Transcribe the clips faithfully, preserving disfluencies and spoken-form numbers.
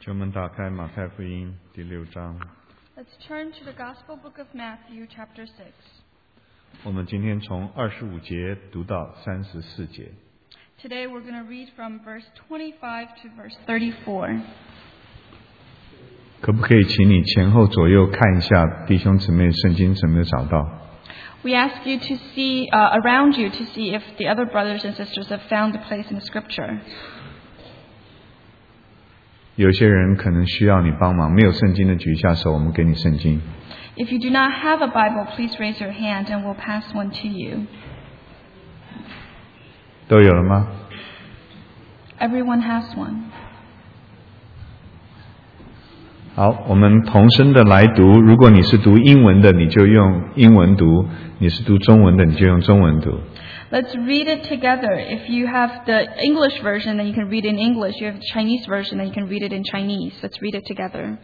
请我们打开马太福音第六章。 Let's turn to the Gospel book of Matthew, chapter six. 我们今天从二十五节读到三十四节。 Today we're going to read from verse twenty-five to verse thirty-four. 可不可以请你前后左右看一下弟兄姊妹圣经有没有找到？ We ask you to see uh, around you to see if the other brothers and sisters have found the place in the Scripture. 有些人可能需要你帮忙，没有圣经的举一下手，我们给你圣经。 If you do not have a Bible, please raise your hand and we'll pass one to you. 都有了吗？ Everyone has one. 好，我们同声的来读。如果你是读英文的，你就用英文读；你是读中文的，你就用中文读。 Let's read it together. If you have the English version, then you can read it in English. You have the Chinese version, then you can read it in Chinese. Let's read it together.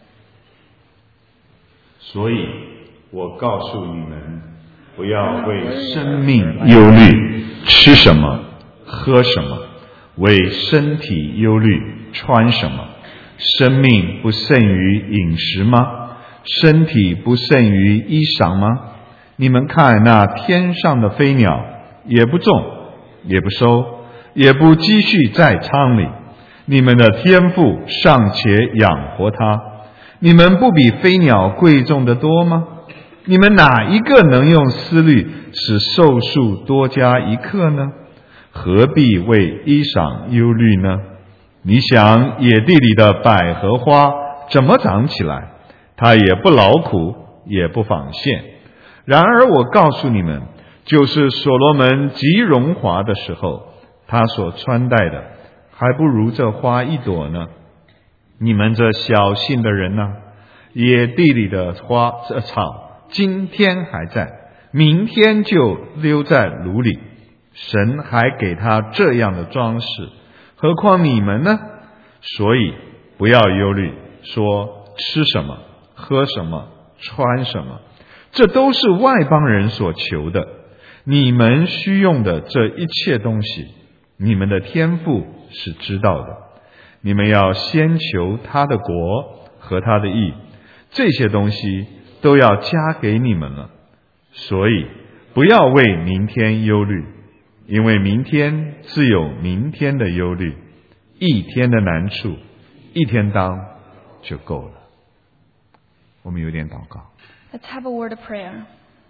所以我告诉你们，不要为生命忧虑，吃什么，喝什么；为身体忧虑，穿什么。生命不胜于饮食吗？身体不胜于衣裳吗？你们看那天上的飞鸟，也不种，也不收，也不积蓄在仓里，你们的天父尚且养活它，你们不比飞鸟贵重得多吗？你们哪一个能用思虑使寿数多加一刻呢？何必为衣裳忧虑呢？你想野地里的百合花怎么长起来？它也不劳苦，也不纺线。然而我告诉你们，就是所罗门极荣华的时候，他所穿戴的还不如这花一朵呢。你们这小信的人呢、啊？野地里的花这草今天还在，明天就溜在炉里。神还给他这样的装饰，何况你们呢？所以不要忧虑，说吃什么，喝什么，穿什么，这都是外邦人所求的。你们需用的这一切东西，你们的天父是知道的。你们要先求他的国和他的义，这些东西都要加给你们了。所以不要为明天忧虑，因为明天自有明天的忧虑，一天的难处一天当就够了。我们有点祷告。 Let's have a word of prayer.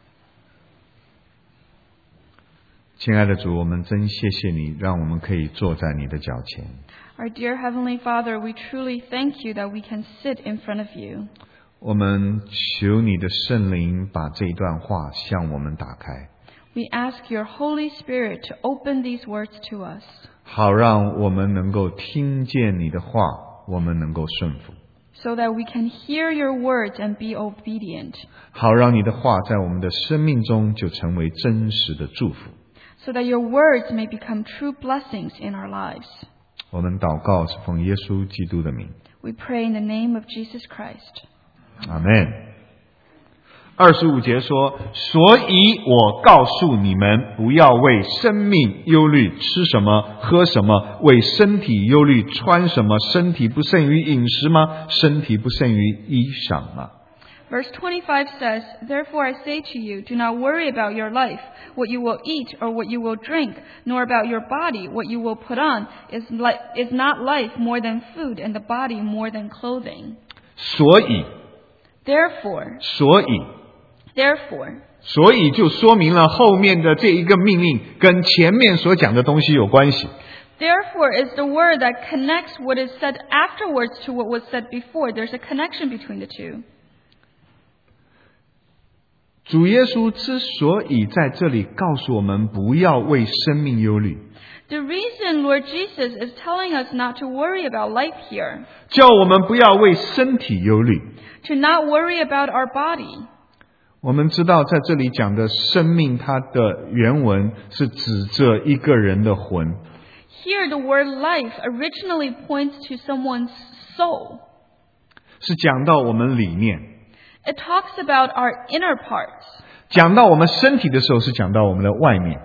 亲爱的主，我们真谢谢你，让我们可以坐在你的脚前。 Our dear Heavenly Father, we truly thank you that we can sit in front of you. 我们求你的圣灵把这一段话向我们打开， We ask your Holy Spirit to open these words to us, 好让我们能够听见你的话，我们能够顺服， so that we can hear your words and be obedient, 好让你的话在我们的生命中就成为真实的祝福。 so that your words may become true blessings in our lives. 我们祷告是奉耶稣基督的名， We pray in the name of Jesus Christ. 阿们。二十五节说，所以我告诉你们，不要为生命忧虑，吃什么，喝什么；为身体忧虑，穿什么。身体不胜于饮食吗？身体不胜于衣裳吗？ Verse twenty-five says, Therefore I say to you, do not worry about your life, what you will eat or what you will drink, nor about your body, what you will put on. Is, li- is not life more than food, and the body more than clothing? 所以 Therefore, 所以 therefore, 所以就说明了后面的这一个命令跟前面所讲的东西有关系。 therefore is the word that connects what is said afterwards to what was said before. There's a connection between the two. 主耶稣之所以在这里告诉我们不要为生命忧虑， The reason Lord Jesus is telling us not to worry about life here, 叫我们不要为身体忧虑。 to not worry about our body. 我们知道在这里讲的生命，它的原文是指着一个人的魂。 Here, the word life originally points to someone's soul. 是讲到我们里面， It talks about our inner parts. 讲到我们身体的时候是讲到我们的外面。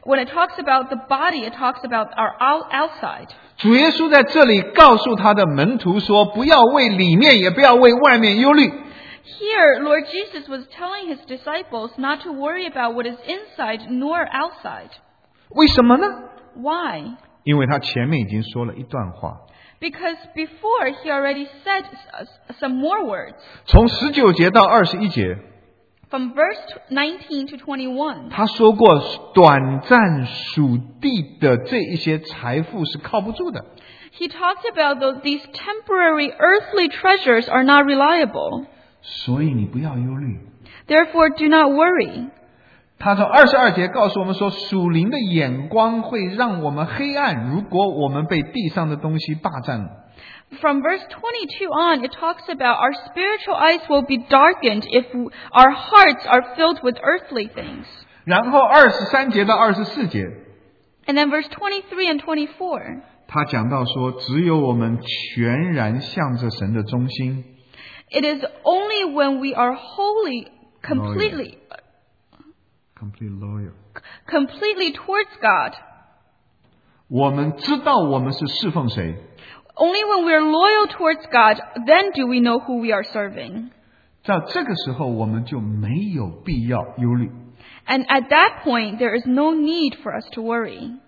When it talks about the body, it talks about our out- outside. 主耶稣在这里告诉他的门徒说，不要为里面也不要为外面忧虑。 Here, Lord Jesus was telling his disciples not to worry about what is inside nor outside. 为什么呢？ Why? 因为他前面已经说了一段话， Because before he already said s- some more words. 从十九节到二十一节， From verse nineteen to twenty-one, 他说过，短暂属地的这一些财富是靠不住的。 he talked about those, these temporary earthly treasures are not reliable. 所以你不要忧虑。 Therefore, do not worry. 他从二十二节告诉我们说，属灵的眼光会让我们黑暗，如果我们被地上的东西霸占了。 From verse twenty-two on, it talks about our spiritual eyes will be darkened if our hearts are filled with earthly things. 然后二十三节到二十四节， And then verse twenty-three and twenty-four, 他讲到说，只有我们全然向着神的中心， it is only when we are wholly, completely, complete loyal， completely towards God, 我们知道我们是侍奉谁。 only when we are loyal towards God, then do we know who we are serving. 在这个时候，我们就没有必要忧虑。 And at that point, there is no need for us to worry.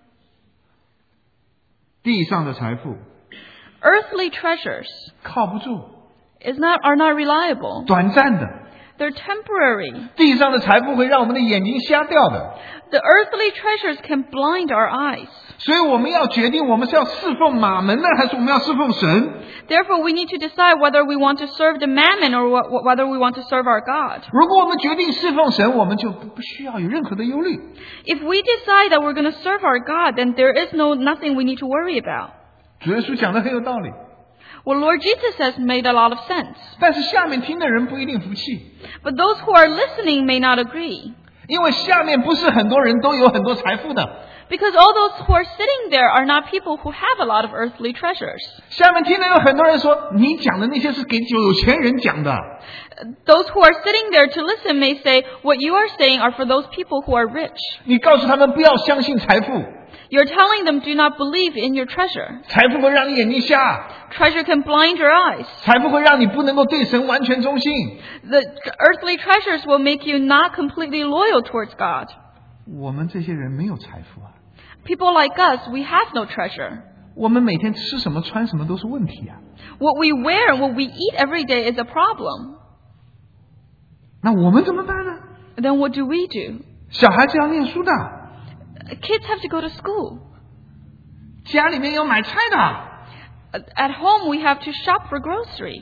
地上的财富 Earthly treasures 靠不住， is not, are not reliable. 短暂的。 They're temporary. 地上的财富会让我们的眼睛瞎掉的， The earthly treasures can blind our eyes. 所以我们要决定，我们是要侍奉马门呢，还是我们要侍奉神？ Therefore, we need to decide whether we want to serve the mammon or wh- wh- whether we want to serve our God. 如果我们决定侍奉神，我们就不不需要有任何的忧虑。 If we decide that we're going to serve our God, then there is no nothing we need to worry about. 主耶稣讲的很有道理， What Lord Jesus has made a lot of sense. 但是下面听的人不一定服气， But those who are listening may not agree. 因为下面不是很多人都有很多财富的， Because all those who are sitting there are not people who have a lot of earthly treasures. 下面听的有很多人说，你讲的那些是给有钱人讲的， Those who are sitting there to listen may say, what you are saying are for those people who are rich. 你告诉他们不要相信财富， You're telling them do not believe in your treasure. 财富会让你眼睛瞎， Treasure can blind your eyes. 财富会让你不能够对神完全忠心。 The earthly treasures will make you not completely loyal towards God. 我们这些人没有财富啊， People like us, we have no treasure. 我们每天吃什么穿什么都是问题啊。 What we wear and what we eat every day is a problem. 那我们怎么办呢？ Then what do we do? 小孩子要念书的， Kids have to go to school. 家里面要买菜的， At home, we have to shop for grocery.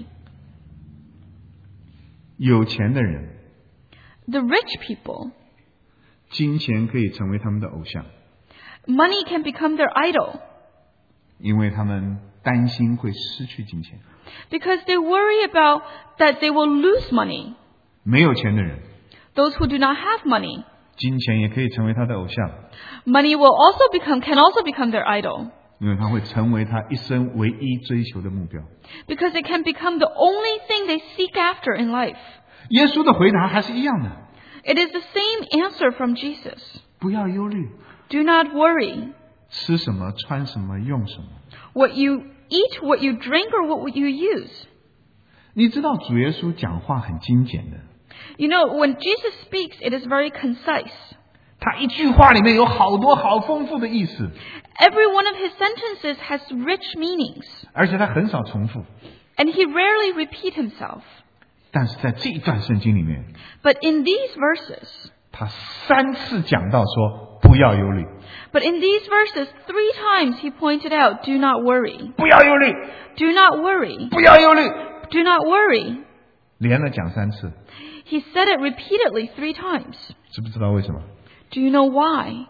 有钱的人， The rich people, 金钱可以成为他们的偶像， money can become their idol 因为他们担心会失去金钱。 because they worry about that they will lose money. 没有钱的人， Those who do not have money, 金钱也可以成为他的偶像， money will also become, can also become their idol 因为他会成为他一生唯一追求的目标。 because it can become the only thing they seek after in life. 耶稣的回答还是一样的， It is the same answer from Jesus. 不要忧虑， Do not worry. 吃什么，穿什么，用什么。 What you eat, what you drink, or what you use. 你知道主耶稣讲话很精简的， You know, when Jesus speaks, it is very concise. 他一句话里面有好多好丰富的意思， Every one of his sentences has rich meanings, 而且他很少重复。 and he rarely repeats himself. 但是在这一段圣经里面， But in these verses, 他三次讲到说不要忧虑， but in these verses, three times he pointed out, do not worry. 不要忧虑， Do not worry. 不要忧虑， Do not worry. 连了讲三次， He said it repeatedly three times. 知不知道为什么？ Do you know why?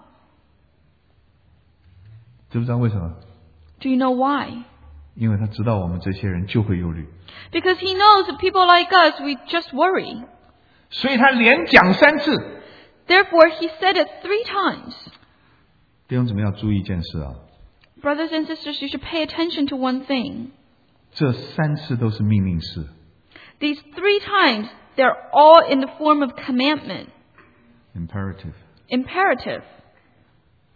知不知道为什么？ Do you know why? 因为他知道我们这些人就会忧虑， Because he knows that people like us, we just worry. 所以他连讲三次。 Therefore, he said it three times. 弟兄姊妹要注意一件事啊， Brothers and sisters, you should pay attention to one thing. 这三次都是命令式， These three times, they're all in the form of commandment, imperative。 imperative.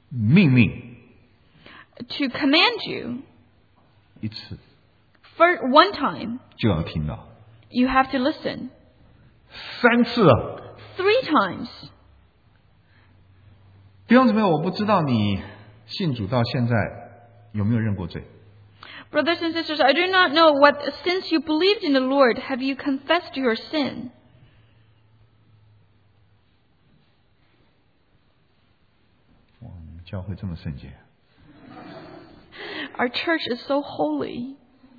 命令 to command you 一次 for one time, 就要听到， you have to listen. 三次啊！ Three times. 弟兄姊妹，我不知道你信主到现在有没有认过罪。 Brothers and sisters, I do not know what, since you believed in the Lord, have you confessed your sin? 哇，你们教会这么圣洁。 Our church is so holy.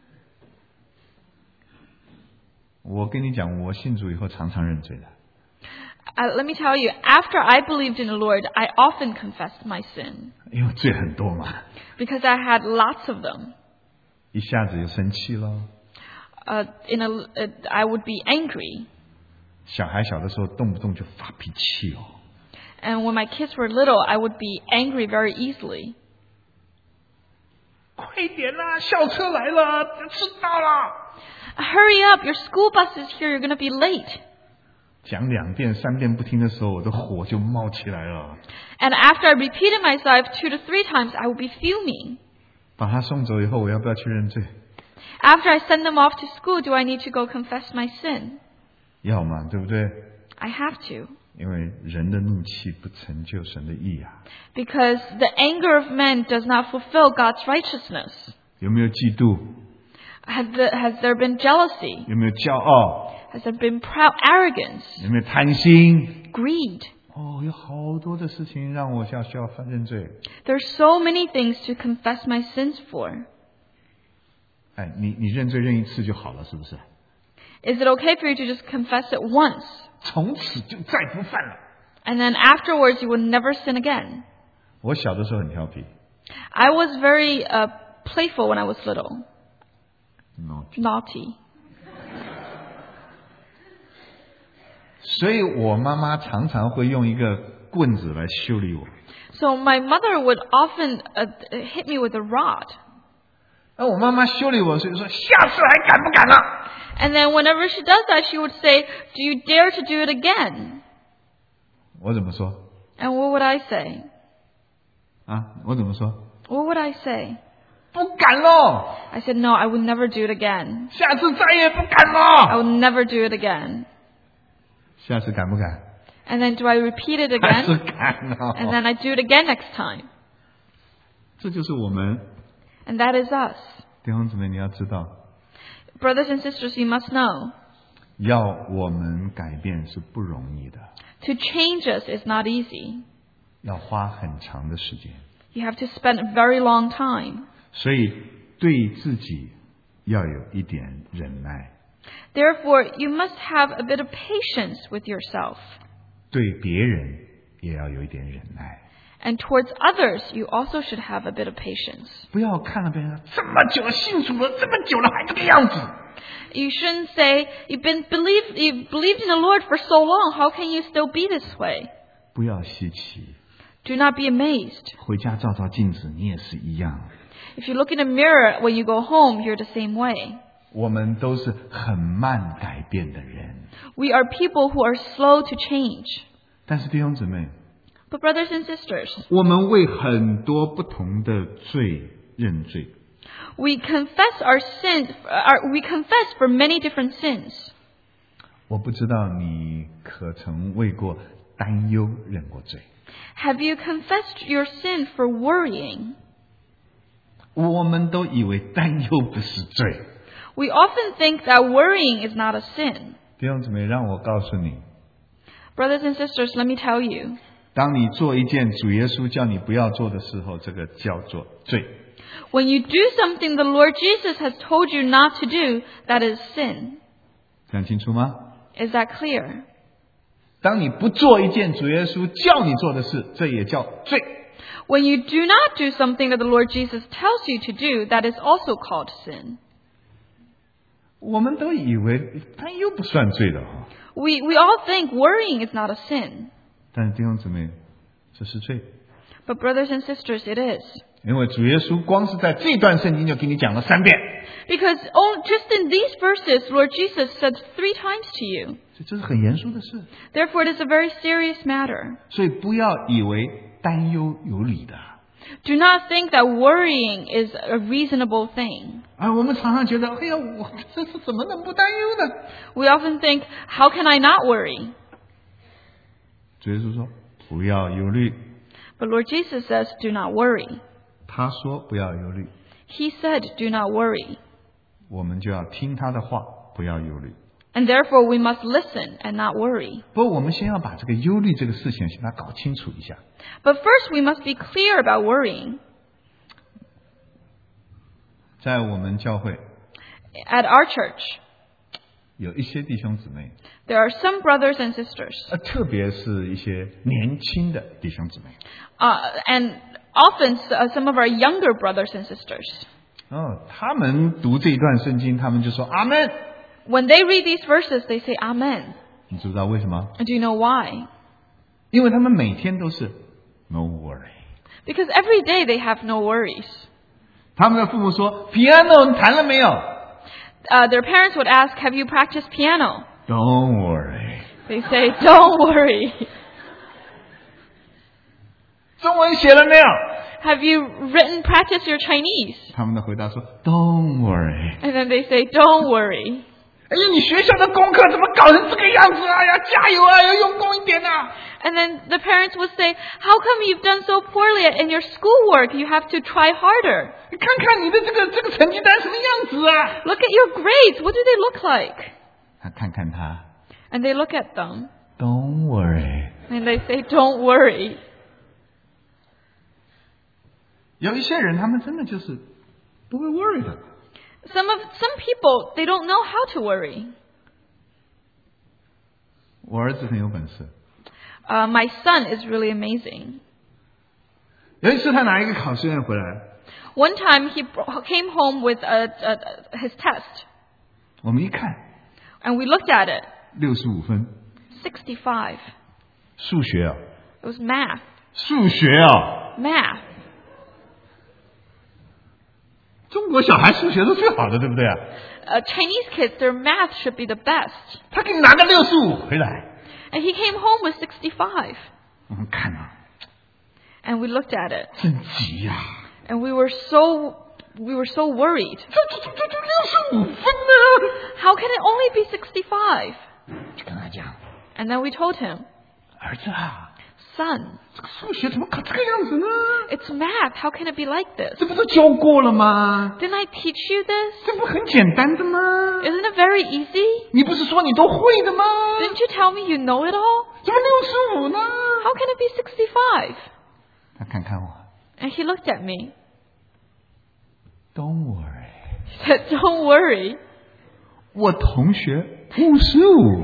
我跟你讲，我信主以后常常认罪的。 Uh, let me tell you, after I believed in the Lord, I often confessed my sin. 因为罪很多嘛， Because I had lots of them. 一下子就生气了。 Uh, in a, uh, I would be angry. 小孩小的时候动不动就发脾气哦。 And when my kids were little, I would be angry very easily. 快点啦，校车来了，迟到了。 Hurry up, your school bus is here, you're going to be late. 讲两遍三遍不听的时候，我的火就冒起来了。 And after I repeated myself two to three times, I would be fuming. 把他送走以后，我要不要去认罪？ After I send them off to school, do I need to go confess my sin? 要嘛，对不对？ I have to. 因为人的怒气不成就神的义啊。 Because the anger of men does not fulfill God's righteousness. 有没有嫉妒？ Has, the, has there been jealousy? 有没有骄傲？ Has there been proud arrogance? 有没有贪心？ Greed? 哦，有好多的事情让我要需要认罪。 There's so many things to confess my sins for. 哎，你你认罪认一次就好了，是不是？ Is it okay for you to just confess it once? 从此就再不犯了。 And then afterwards you will never sin again? 我小的时候很调皮， I was very uh, playful when I was little. naughty Naughty. 所以我妈妈常常会用一个棍子来修理我。 So my mother would often uh, hit me with a rod. 那我妈妈修理我，所以说下次还敢不敢了？ And then whenever she does that, she would say, do you dare to do it again? 我怎么说？ And what would I say? 啊，我怎么说？ What would I say? 不敢喽！ I said, no, I would never do it again. 下次再也不敢 I 了。 would never do it again. 下次敢不敢？ And then do I repeat it 还是 again? 敢 And 哦。 then I do it again next time. 这就是我们 And that is us. 弟兄姊妹，你要知道， Brothers and sisters, you must know, 要我们改变是不容易的， to change us is not easy. 要花很长的时间。 You have to spend a very long time. 所以对自己要有一点忍耐， Therefore, you must have a bit of patience with yourself. 对别人也要有一点忍耐。 And towards others, you also should have a bit of patience. 不要看了别人这么久了信主了，这么久了还这个样子。 You shouldn't say, you've been believed, you've believed in the Lord for so long, how can you still be this way? 不要稀奇， Do not be amazed. 回家照照镜子，你也是一样。 If you look in the mirror when you go home, you're the same way. 我们都是很慢改变的人， We are people who are slow to change. 但是弟兄姊妹， But brothers and sisters, 我们为很多不同的罪认罪。 we confess our sins, our, we confess for many different sins. 我不知道你可曾为过担忧认过罪。 Have you confessed your sin for worrying? 我们都以为担忧不是罪。 We often think that worrying is not a sin. 弟兄姊妹，让我告诉你， Brothers and sisters, let me tell you, 当你做一件主耶稣叫你不要做的时候，这个叫做罪。 when you do something the Lord Jesus has told you not to do, that is sin. 讲清楚吗？ Is that clear? 当你不做一件主耶稣叫你做的事，这也叫罪。 When you do not do something that the Lord Jesus tells you to do, that is also called sin. 我们都以为担忧不算罪的哈， We, we all think worrying is not a sin. 但是弟兄姊妹，这是罪。 But brothers and sisters, it is. 因为主耶稣光是在这段圣经就给你讲了三遍， Because oh, just in these verses, Lord Jesus said three times to you. 这这是很严肃的事。 Therefore, it is a very serious matter. 所以不要以为担忧有理的。 Do not think that worrying is a reasonable thing. 啊，我们常常觉得，哎呀，我这是怎么能不担忧呢？ We often think, how can I not worry? 主耶稣说，不要忧虑。 But Lord Jesus says, do not worry. 他说不要忧虑， He said, do not worry. 我们就要听他的话，不要忧虑。 And therefore we must listen and not worry. 不过我们先要把这个忧虑这个事情先把它搞清楚一下。 But first we must be clear about worrying. 在我们教会 At our church, 有一些弟兄姊妹， there are some brothers and sisters, 呃，特别是一些年轻的弟兄姊妹。 uh, and often uh, some of our younger brothers and sisters. 哦，他们读这一段圣经，他们就说阿门。 When they read these verses, they say Amen. 你知不知道为什么？ And do you know why? 因为他们每天都是 no worry。 Because every day they have no worries. 他们的父母说 piano 你弹了没有 Uh, their parents would ask, have you practiced piano? ？Don't worry。 They say, don't worry. 中文写了没有？ Have you written, practice your Chinese? 他们的回答说 Don't worry。 And then they say, don't worry. 哎呀，你学校的功课怎么搞成这个样子啊？要加油啊，要用功一点啊！ And then the parents would say, how come you've done so poorly in your schoolwork? You have to try harder. 你看看你的这个这个成绩单什么样子啊？ Look at your grades. What do they look like? 他看看他 And they look at them. Don't worry。 And they say, don't worry. 有一些人他们真的就是不会 worry 的。 Some of some people, they don't know how to worry. 我儿子很有本事， Uh, my son is really amazing. 有一次他拿一个考试卷回来， One time he bro- came home with a, a, a, his test. 我们一看 And we looked at it. 六十五分， sixty-five. 数学啊， It was math. 数学啊， Math. 中国小孩数学是最好的，对不对啊？ Uh, Chinese kids, their math should be the best. 他给你拿个六十五回来， And he came home with sixty-five. 我们看啊， And we looked at it. 真急呀、 And we were so, we were so worried. 这这这这这六十五分呢？ How can it only be sixty-five? 就跟他讲， And then we told him, 儿子啊， son, 这个数学怎么搞这个样子呢？ it's math. How can it be like this? 这不是教过了吗？ Didn't I teach you this? 这不很简单的吗？ Isn't it very easy? 你不是说你都会的吗？ Didn't you tell me you know it all? 怎么六十五呢？ How can it be sixty-five? 他看看我 And he looked at me. ，Don't worry， He said, don't worry. 我同学五十五，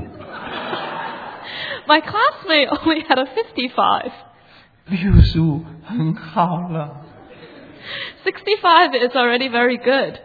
My classmate only had a fifty-five. 六十五很好了。 sixty-five is already very good.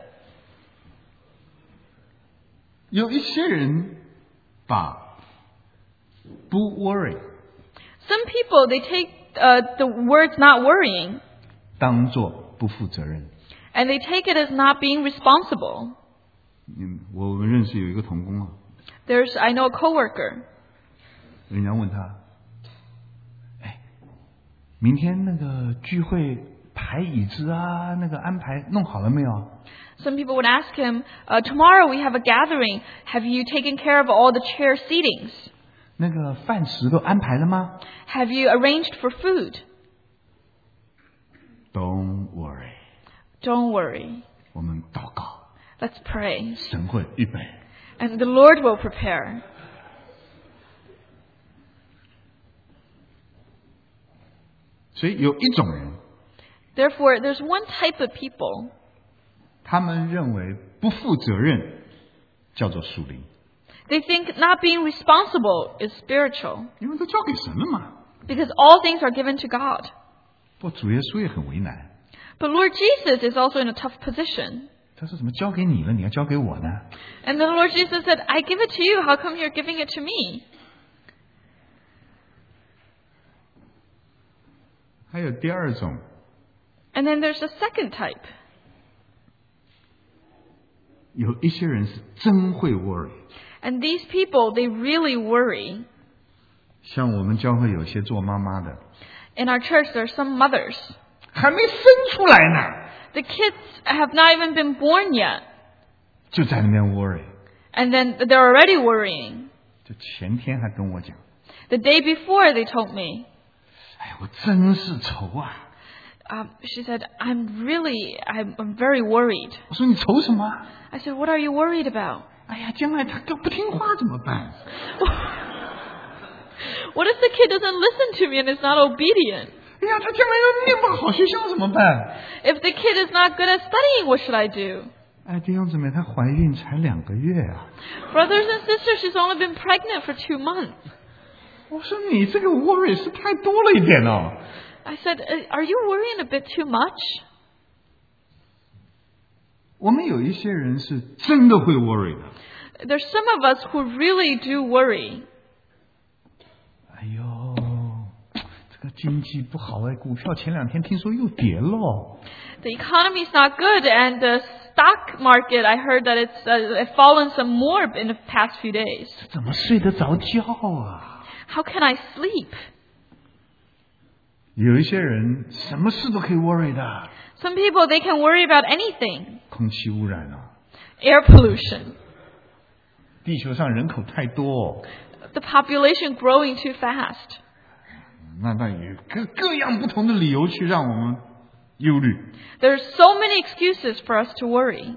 有一些人把不 worry Some people, they take uh, the words not worrying, 当作不负责任。 and they take it as not being responsible. 嗯，我们认识有一个同工啊， There's, I know a coworker. 人家问他，哎，明天那个聚会排椅子啊，那个安排弄好了没有？ Some people would ask him, uh, tomorrow we have a gathering. Have you taken care of all the chair seatings? 那个饭食都安排了吗 Have you arranged for food? ？Don't worry， Don't worry. 我们祷告， Let's pray. 神会预备。 And the Lord will prepare. 所以有一种人， Therefore, there's one type of people. 他们认为不负责任叫做属灵， They think not being responsible is spiritual 因为都交给神了嘛。 because all things are given to God. 不过主耶稣也很为难， But Lord Jesus is also in a tough position. 他说怎么交给你了，你要交给我呢？ And the Lord Jesus said, I give it to you. How come you're giving it to me? 还有第二种， And then there's a second type. 有一些人是真会 worry， And these people, they really worry. 像我们教会有些做妈妈的， In our church, there are some mothers. 还没生出来呢， The kids have not even been born yet. 就在那边 worry。 And then they're already worrying. 就前天还跟我讲， The day before, they told me, 哎，我真是愁啊。 um, she said, I'm really, I'm, I'm very worried. 我说你愁什么？ I said, what are you worried about? 哎呀，将来他都不听话怎么办？ What if the kid doesn't listen to me and is not obedient? 哎呀，他将来要念不好学校怎么办？ If the kid is not good at studying, what should I do? 哎，弟兄姊妹，她怀孕才两个月啊！ Brothers and sisters, she's only been pregnant for two months. 我说你这个 worry 是太多了一点哦。 I said, are you worrying a bit too much? 我们有一些人是真的会 worry 的。 There's some of us who really do worry. 哎呦，这个经济不好哎，股票前两天听说又跌了。 The economy's not good, and the stock market, I heard that it's uh, fallen some more in the past few days. 怎么睡得着觉啊？ How can I sleep? 有一些人什么事都可以 worry 的。 Some people, they can worry about anything. 空气污染啊， Air pollution. 地球上人口太多， The population growing too fast. 那那也各各样不同的理由去让我们忧虑。 There's so many excuses for us to worry.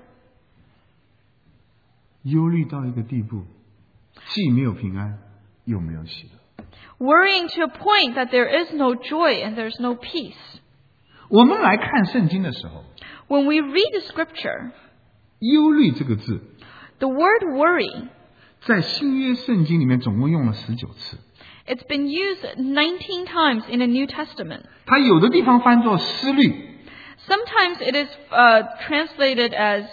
忧虑到一个地步，既没有平安，又没有喜乐。 Worrying to a point that there is no joy and there's no peace. 我们来看圣经的时候， When we read the scripture, 忧虑这个字 the word worry, 在新约圣经里面总共用了十九次。 it's been used nineteen times in the New Testament. 它有的地方翻作思虑， Sometimes it is uh, translated as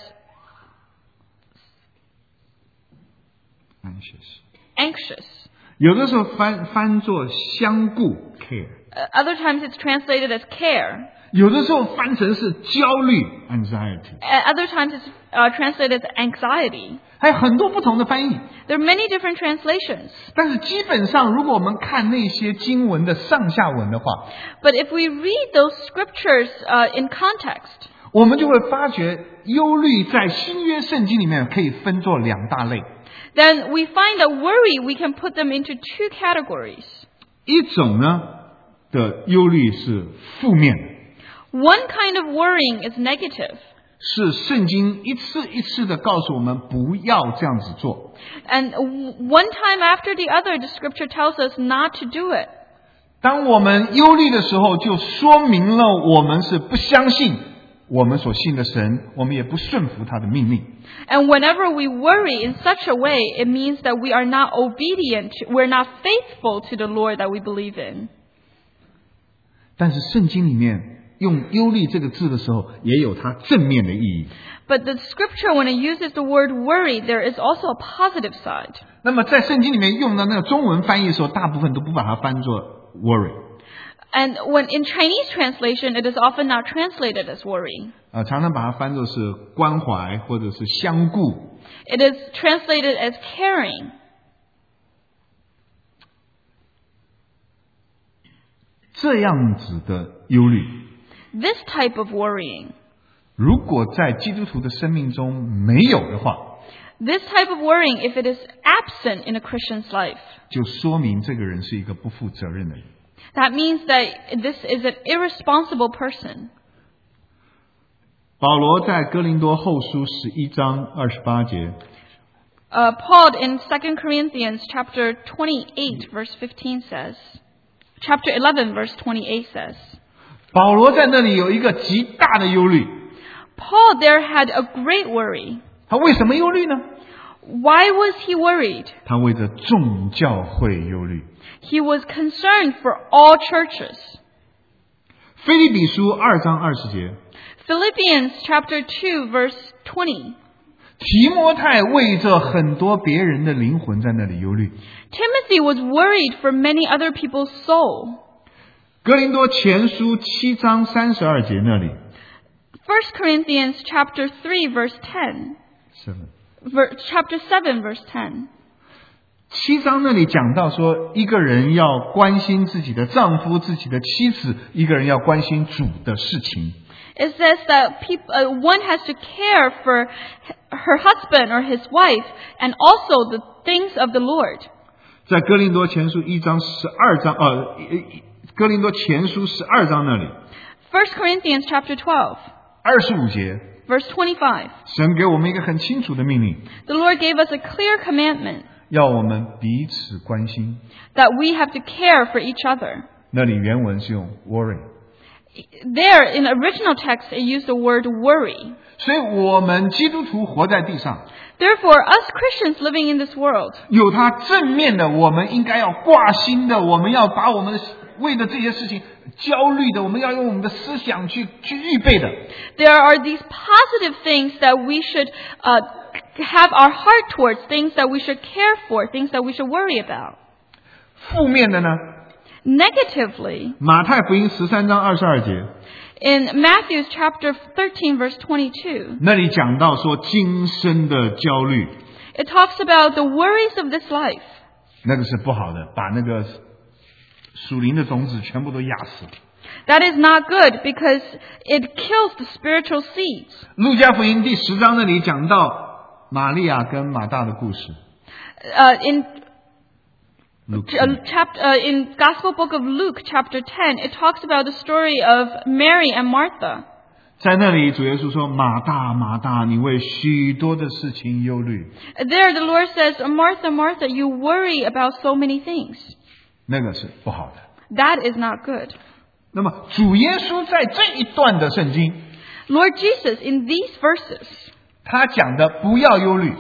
anxious. 有的时候翻翻作相顾 care， Uh, other times it's translated as care. 有的时候翻成是焦虑 anxiety， Uh, other times it's uh, translated as anxiety. 还有很多不同的翻译。 There are many different translations. 但是基本上，如果我们看那些经文的上下文的话， But if we read those scriptures uh, in context, 我们就会发觉忧虑在新约圣经里面可以分作两大类。 then we find that worry, we can put them into two categories. 一种呢的忧虑是负面的， One kind of worrying is negative. 是圣经一次一次的告诉我们不要这样子做。 And one time after the other, the scripture tells us not to do it. 当我们忧虑的时候，就说明了我们是不相信我们所信的神，我们也不顺服他的命令。 And whenever we worry in such a way, it means that we are not obedient, we're not faithful to the Lord that we believe in. 但是圣经里面用忧虑这个字的时候，也有它正面的意义。 But the scripture, when it uses the word worry, there is also a positive side. 那么在圣经里面用的那个中文翻译的时候，大部分都不把它翻作 worry。 And when in Chinese translation, it is often not translated as worry. 啊，常常把它翻作是关怀或者是相顾。 It is translated as caring. 这样子的忧虑， This type of worrying, 如果在基督徒的生命中没有的话， this type of worrying, if it is absent in a Christian's life, 就说明这个人是一个不负责任的人。 that means that this is an irresponsible person. 保罗在哥林多后书十一章二十八节， Uh, Paul in Second Corinthians chapter twenty-eight verse fifteen says, chapter eleven verse twenty-eight says, 保罗在那里有一个极大的忧虑。 Paul there had a great worry. 他为什么忧虑呢？ Why was he worried? 他为着众教会忧虑。 He was concerned for all churches. 腓立比书二章二十节， Philippians chapter two verse twenty. 提摩太为着很多别人的灵魂在那里忧虑。 Timothy was worried for many other people's soul. 哥林多前书七章三十二节那里 First Corinthians chapter three verse ten. ，seven， Ver, chapter seven verse ten. 七章那里讲到说，一个人要关心自己的丈夫、自己的妻子，一个人要关心主的事情。 It says that people, uh, one has to care for her husband or his wife, and also the things of the Lord. 在哥林多前书一章十二章，呃，哥林多前书十二章那里 First Corinthians chapter twelve, 二十五节， verse twenty-five. 神给我们一个很清楚的命令， The Lord gave us a clear commandment 要我们彼此关心。 that we have to care for each other. 那里原文是用 worry， There, in the original text, it used the word worry. 所以我们基督徒活在地上， Therefore, us Christians living in this world, 有它正面的，我们应该要挂心的，我们要把我们的为了这些事情焦虑的，我们要用我们的思想去去预备的。 there are these positive things that we should uh, have our heart towards, things that we should care for, things that we should worry about. 负面的呢， Negatively, 马太福音十三章二十二节 in Matthew chapter thirteen, verse twenty-two, 那里讲到说今生的焦虑， it talks about the worries of this life. 那个是不好的，把那个属灵的种子全部都压死。 That is not good because it kills the spiritual seeds. 路加福音第十章那里讲到玛利亚跟马大的故事。 Uh, in Luke uh, chapter, uh, in Gospel book of Luke, chapter ten, it talks about the story of Mary and Martha. 在那里主耶稣说，马大马大，你为许多的事情忧虑。 There, the Lord says, Martha, Martha, you worry about so many things. 那个是不好的。 That is not good. 那么主耶稣在这一段的圣经， Lord Jesus, in these verses, 他讲的不要忧虑，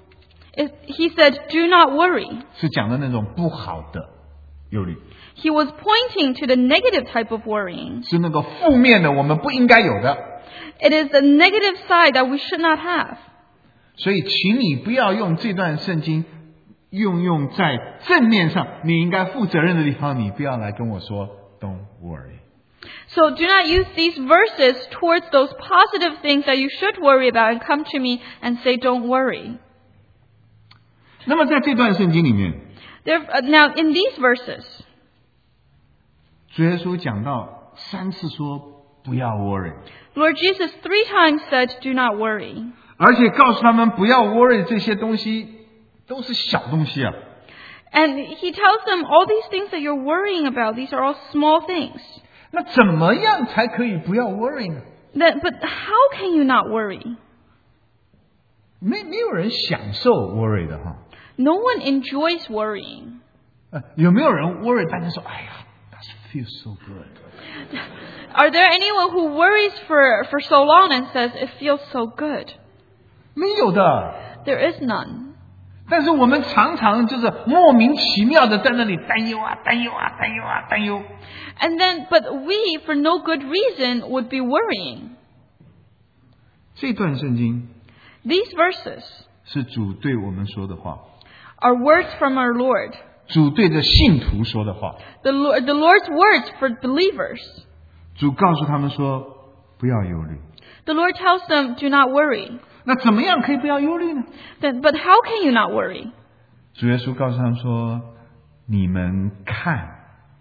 it, he said, do not worry. 是讲的那种不好的忧虑， He was pointing to the negative type of worrying. 是那个负面的，我们不应该有的。 It is the negative side that we should not have. 所以，请你不要用这段圣经用用在正面上，你应该负责任的地方，你不要来跟我说 "Don't worry"。 So do not use these verses towards those positive things that you should worry about and come to me and say, don't worry. 那么在这段圣经里面， There, uh, now, in these verses, 主耶稣讲到三次说不要 worry， Lord Jesus three times said, do not worry. 而且告诉他们不要 worry， 这些东西都是小东西啊。 And he tells them all these things that you're worrying about, these are all small things. 那怎么样才可以不要 worry 呢？ That, but how can you not worry? 没没有人享受 worry 的哈。 No one enjoys worrying. 呃，有没有人 worry 半天说，哎呀 ，that feels so good。 Are there anyone who worries for, for so long and says, it feels so good? 没有的。 There is none. 但是我们常常就是莫名其妙的在那里担忧啊，担忧啊，担忧啊，担忧。 And then, but we, for no good reason, would be worrying. 这段圣经 These verses 是主对我们说的话， are words from our Lord. 主对着信徒说的话。 The Lord, the Lord's words for believers. 主告诉他们说，不要忧虑。 The Lord tells them, do not worry. 那怎么样可以不要忧虑呢？ Then, but how can you not worry? 主耶稣告诉他们说，你们看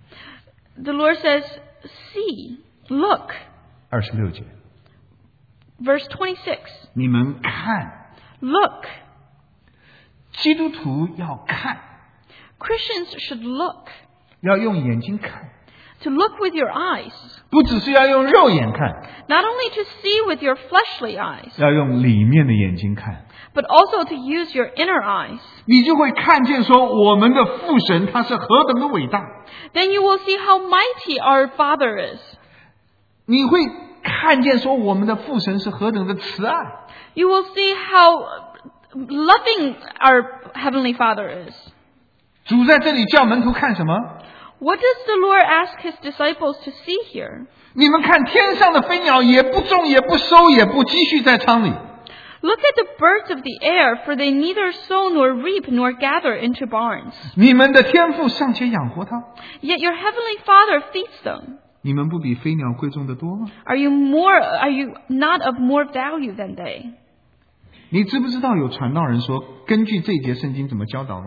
The Lord says, see, look. 二十六节， Verse twenty-six. 你们看， Look. 基督徒要看， Christians should look. 要用眼睛看， To look with your eyes. 不只是要用肉眼看， Not only to see with your fleshly eyes, 要用里面的眼睛看， but also to use your inner eyes. 你就会看见说，我们的父神他是何等的伟大。 Then you will see how mighty our Father is. 你会看见说，我们的父神是何等的慈爱。 You will see how loving our Heavenly Father is. 主在这里叫门徒看什么？ What does the Lord ask His disciples to see here? 你们看天上的飞鸟，也不种，也不收，也不积蓄在仓里。 Look at the birds of the air, for they neither sow nor reap nor gather into barns. 你们的天父尚且养活它， Yet your Heavenly Father feeds them. 你们不比飞鸟贵重得多吗？ Are you more, are you not of more value than they? 你知不知道有传道人说，根据这节圣经怎么教导吗？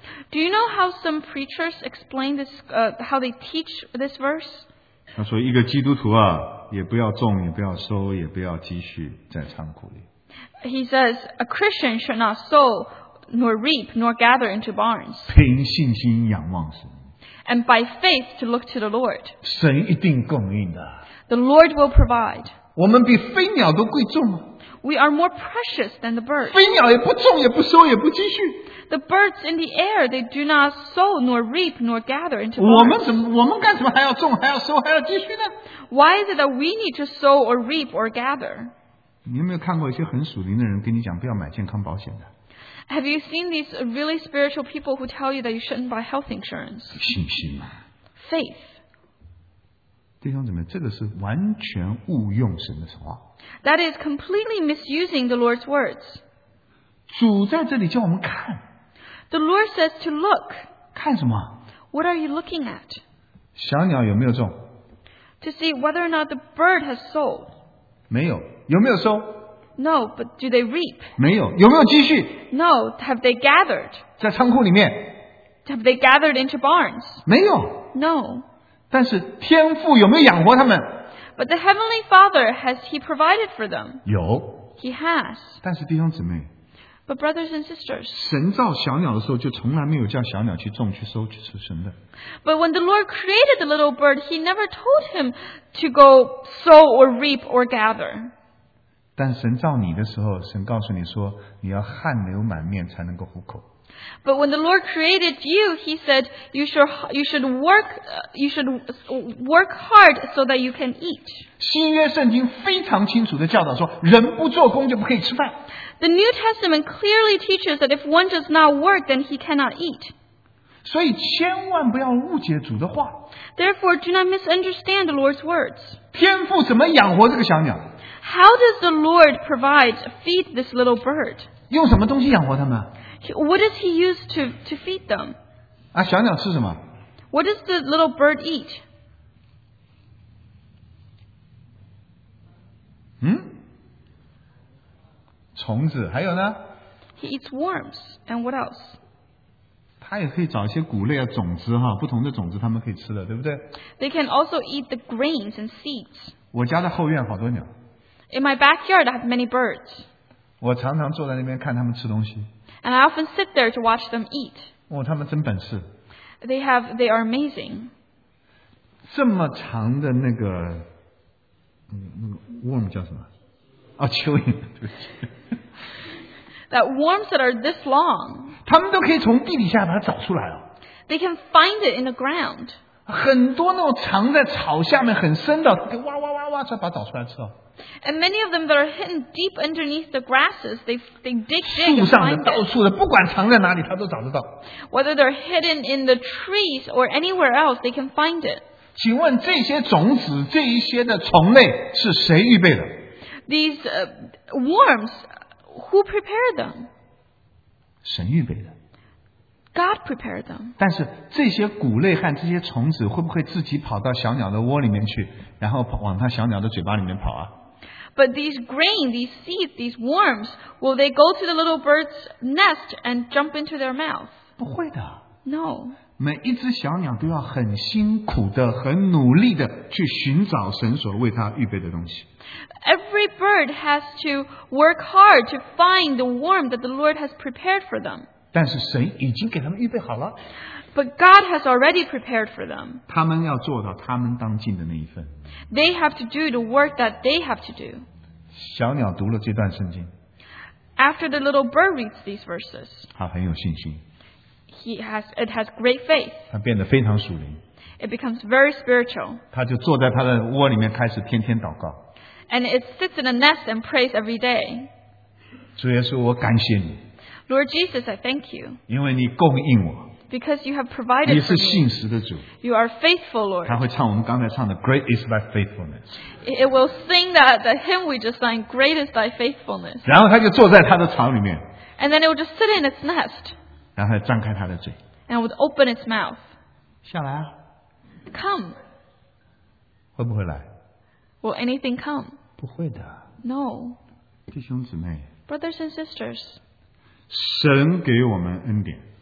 Do you know how some preachers explain this, uh, how they teach this verse? 他说一个基督徒啊，也不要种，也不要收，也不要积蓄在仓库里。 He says, a Christian should not sow, nor reap, nor gather into barns. 凭信心仰望神， And by faith to look to the Lord. 神一定供应的。 The Lord will provide. 我们比飞鸟都贵重啊！ We are more precious than the birds. 飞鸟也不种，也不收，也不积蓄。 The birds in the air, they do not sow, nor reap, nor gather into 我们 barns. 怎么？我们干什么还要种，还要收，还要积蓄呢？ Why is it that we need to sow or reap or gather? 你有没有看过一些很属灵的人跟你讲不要买健康保险的？ Have you seen these really spiritual people who tell you that you shouldn't buy health insurance? 信心啊！ Faith. 弟兄姊妹，这个是完全误用神的话。 That is completely misusing the Lord's words. 主在这里叫我们看， The Lord says to look. 看什么？ What are you looking at? 小鸟有没有种？ To see whether or not the bird has sowed. 没有。有没有收？ No, but do they reap? 没有。有没有积蓄？ No, have they gathered? 在仓库里面？ Have they gathered into barns? 没有。 No. 但是天父有没有养活他们？ But the Heavenly Father, has He provided for them? 有。 He has. 但是弟兄姊妹， But brothers and sisters, 神造小鸟的时候，就从来没有叫小鸟去种、去收、去吃神的。 but when the Lord created the little bird, He never told him to go sow or reap or gather. 但神造你的时候，神告诉你说，你要汗流满面才能够糊口。 But when the Lord created you, He said you should you should work uh, you should work hard so that you can eat. 新约圣经非常清楚的教导说，人不做工就不可以吃饭。 The New Testament clearly teaches that if one does not work, then he cannot eat. 所以千万不要误解主的话。 Therefore, do not misunderstand the Lord's words. 天父怎么养活这个小鸟？ How does the Lord provide, feed this little bird? 用什么东西养活它们？ What does He use to, to feed them? 啊，小鸟吃什么？ What does the little bird eat? 嗯，虫子，还有呢？ He eats worms. And what else? 它也可以找一些谷类啊、种子哈，不同的种子它们可以吃的，对不对？ They can also eat the grains and seeds. 我家的后院好多鸟， In my backyard, I have many birds. 我常常坐在那边看它们吃东西。 And I often sit there to watch them eat. 哦，它们真本事！ They have, they are amazing. 这么长的那个，嗯，那个 worm 叫什么？哦，蚯蚓，对不起。 That worms that are this long, 他们都可以从地底下把它找出来了。 they can find it in the ground. 很多那种藏在草下面很深的，哇哇哇哇，才把它找出来吃哦。 And many of them that are hidden deep underneath the grasses, they they dig dig 树 and 上的、 find 到 it. 处的，不管藏在哪里，它都找得到。 Whether they're hidden in the trees or anywhere else, they can find it. 请问这些种子、这一些的虫类是谁预备的？ These uh, worms, who prepared them? 神预备的。 God prepared them. 但是这些谷类和这些虫子会不会自己跑到小鸟的窝里面去，然后跑往它小鸟的嘴巴里面跑啊？ But these grain, these seeds, these worms, will they go to the little bird's nest and jump into their mouth? 不会的。 No. 每一只小鸟都要很辛苦的、很努力的去寻找神所为它预备的东西。 Every bird has to work hard to find the worm that the Lord has prepared for them. 但是神已经给他们预备好了， But God has already prepared for them. 他们要做到他们当尽的那一份。 They have to do the work that they have to do. 小鸟读了这段圣经， After the little bird reads these verses, 他很有信心， he has, it has great faith. 他变得非常属灵， It becomes very spiritual. 他就坐在他的窝里面开始天天祷告。 And it sits in a nest and prays every day. 主耶稣，我感谢你， Lord Jesus, I thank you 因为你供应我， because you have 你 provided 是 for 信 me. 实的主。 You are faithful, Lord. 他会唱我们刚才唱的 "Great is thy faithfulness"， It it will sing that, the hymn we just sang, Great is thy faithfulness. 然后他就坐在他的巢里面， And then it will just sit in its nest 然后张开他的嘴， and it would open its mouth. 下来啊， Come. 会不会来？ Will anything come? 不会的， No. 弟兄姊妹， Brothers and sisters, 神给我们恩典，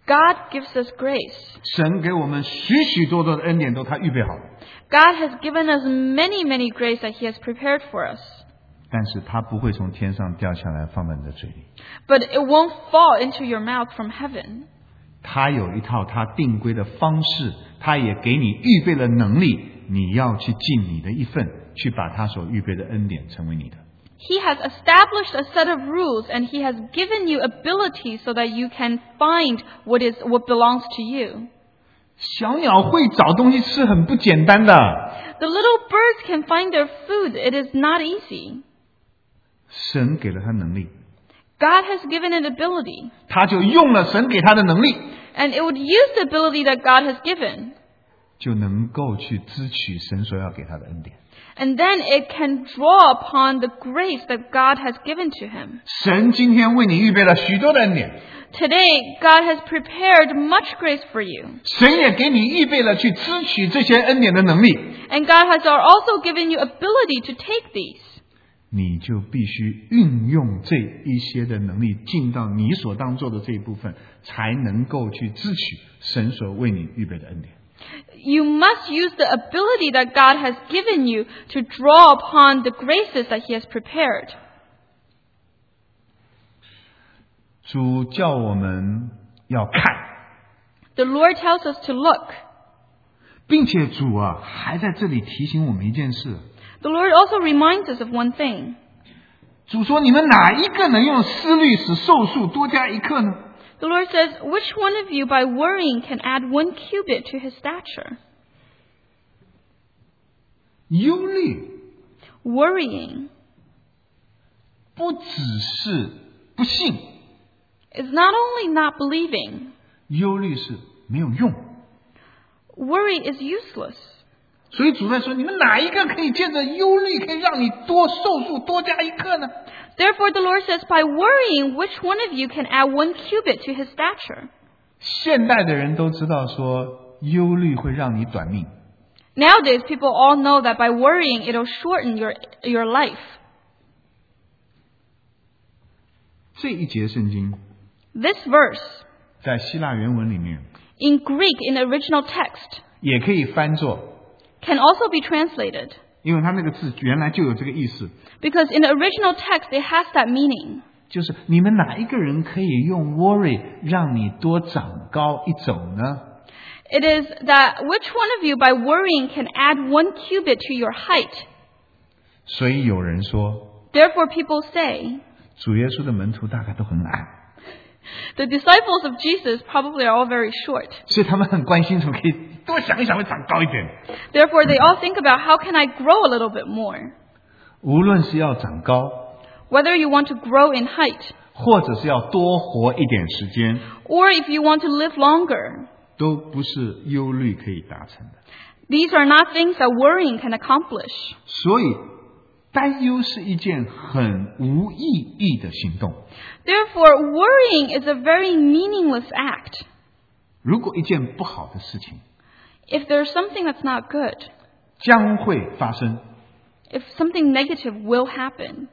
God gives us grace. 神给我们许许多多的恩典都他预备好了， God has given us many, many grace that He has prepared for us. 但是他不会从天上掉下来放在你的嘴里。 But it won't fall into your mouth from heaven. 他有一套他定规的方式，他也给你预备了能力，你要去尽你的一份，去把他所预备的恩典成为你的。 He has established a set of rules and He has given you ability so that you can find what is what belongs to you. 小鸟会找东西吃很不简单的， The little birds can find their food. It is not easy. 神给了他能力， God has given it ability. 他就用了神给他的能力， And it would use the ability that God has given. 就能够去支取神所要给他的恩典。 And then it can draw upon the grace that God has given to him. 神今天为你预备了许多的恩典， Today, God has prepared much grace for you. 神也给你预备了去支取这些恩典的能力， And God has also given you ability to take these. 你就必须运用这一些的能力进到你所当做的这一部分，才能够去支取神所为你预备的恩典。 You must use the ability that God has given you to draw upon the graces that He has prepared. 主叫我们要看， The Lord tells us to look. 并且主啊还在这里提醒我们一件事。 The Lord also reminds us of one thing. 主说：“你们哪一个能用思虑使寿数多加一刻呢？” The Lord says, which one of you by worrying can add one cubit to his stature? 忧虑 Worrying 不只是不信， is not only not believing. 忧虑是没有用。 Worry is useless. 所以主在说：“你们哪一个可以借着忧虑，可以让你多寿数多加一刻呢？” Therefore, the Lord says, by worrying, which one of you can add one cubit to his stature? 现代的人都知道说，忧虑会让你短命。 Nowadays, people all know that by worrying, it'll shorten your, your life. 这一节圣经 This verse, 在希腊原文里面 in Greek, in the original text, 也可以翻作， can also be translated. 因为它那个字原来就有这个意思， Because in the original text, it has that meaning. 就是你们哪一个人可以用 worry 让你多长高一肘呢？ It is that which one of you by worrying can add one cubit to your height? 所以有人说， Therefore, people say, 主耶稣的门徒大概都很矮， the disciples of Jesus probably are all very short. 所以他们很关心怎么可以多想一想会长高一点。 Therefore, they all think about how can I grow a little bit more? 无论是要长高， Whether you want to grow in height, 或者是要多活一点时间， or if you want to live longer, 都不是忧虑可以达成的。 these are not things that worrying can accomplish. 所以担忧是一件很无意义的行动。 Therefore, worrying is a very meaningless act. 如果一件不好的事情 If there's something that's not good, 将会发生， if something negative will happen,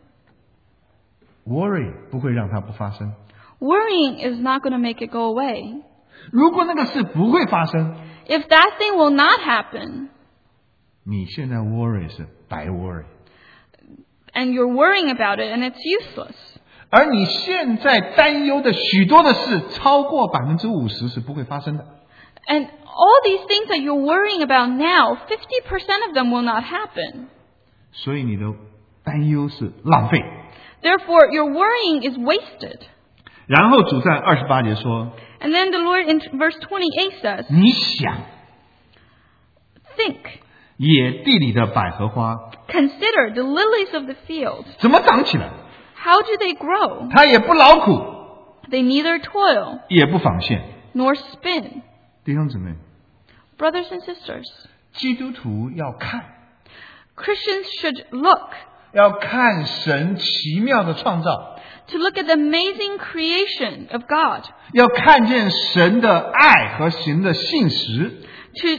worry 不会让它不发生。 worrying is not going to make it go away. 如果那个事不会发生， If that thing will not happen, 你现在 worry 是白 worry， and you're worrying about it and it's useless. 而你现在担忧的许多的事，超过百分之五十是不会发生的。 And all these things that you're worrying about now, fifty percent of them will not happen. 所以你的担忧是浪费。 Therefore, your worrying is wasted. 然后主在二十八节说， And then the Lord in verse twenty-eight says, 你想 think, 野地里的百合花 consider the lilies of the field. 怎么长起来？ How do they grow? 它也不劳苦， They neither toil 也不纺线。 nor spin. 弟兄姊妹， Brothers and sisters, 基督徒要看， Christians should look, 要看神奇妙的创造， to look at the amazing creation of God, 要看见神的爱和神的信实， to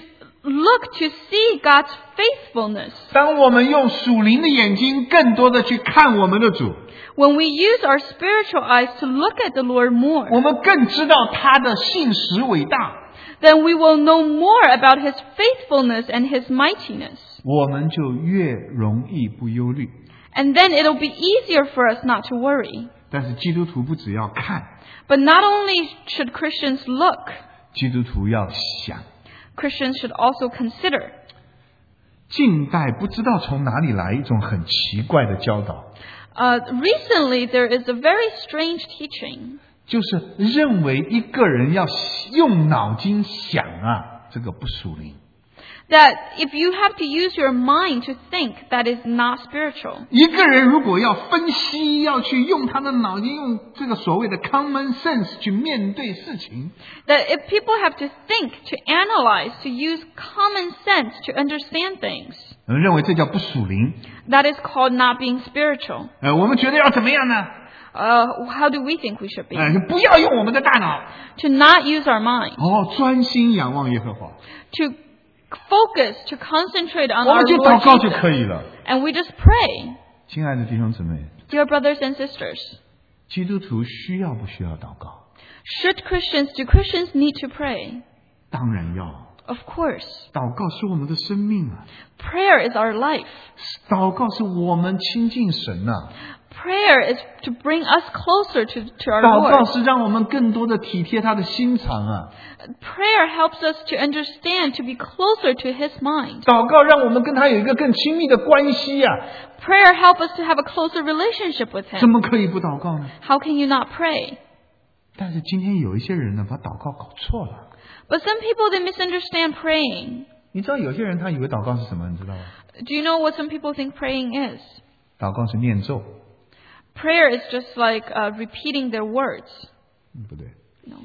look to see God's faithfulness. 当我们用属灵的眼睛更多的去看我们的主， When we use our spiritual eyes to look at the Lord more, 我们更知道他的信实伟大， then we will know more about His faithfulness and His mightiness. 我们就越容易不忧虑。 And then it'll be easier for us not to worry. 但是基督徒不只要看， But not only should Christians look, 基督徒要想。 Christians should also consider. 近代不知道从哪里来一种很奇怪的教导， Uh, recently, there is a very strange teaching 就是认为一个人要用脑筋想啊，这个不属灵。 that if you have to use your mind to think, that is not spiritual. 一个人如果要分析，要去用他的脑筋，用这个所谓的 common sense 去面对事情， That if people have to think, to analyze, to use common sense to understand things, 我们认为这叫不属灵。 that is called not being spiritual. 呃，我们觉得要怎么样呢？ Uh, how do we think we should be? 呃，就不要用我们的大脑， To not use our mind, 哦，专心仰望耶和华， to focus, to concentrate on 我 our 们就 Lord 祷告就 Jesus. 可以了。 And we just pray. 亲爱的弟兄姊妹， Dear brothers and sisters, 基督徒需要不需要祷告？ should Christians, do Christians need to pray? 当然要。 Of course. 祷告是我们的生命啊， Prayer is our life. 祷告是我们亲近神啊， Prayer is to bring us closer to, to our 祷告 Lord. 是让我们更多的体贴他的心肠啊， Prayer helps us to understand, to be closer to His mind. 祷告让我们跟他有一个更亲密的关系啊， Prayer helps us to have a closer relationship with 怎 Him. 么可以不祷告呢？ How can you not pray? 但是今天有一些人呢，把祷告搞错了。 But some people, they misunderstand praying. 你知道有些人他以为祷告是什么？你知道吗？ Do you know what some people think praying is? 祷告是念咒， Prayer is just like uh, repeating their words. 嗯不对。 No.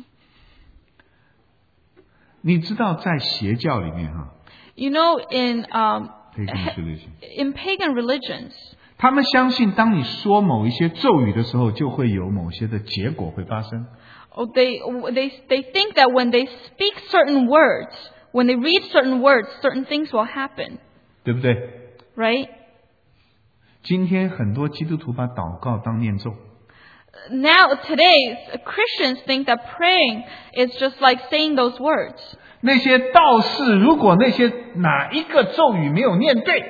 你知道在邪教里面哈 You know, in um, ，pagan religion， in pagan religions, 他们相信当你说某一些咒语的时候，就会有某些的结果会发生。 oh, they they they think that when they speak certain words, when they read certain words, certain things will happen, 对不对？ right? 今天很多基督徒把祷告当念咒， Now, today, Christians think that praying is just like saying those words. 那些道士如果那些哪一个咒语没有念对，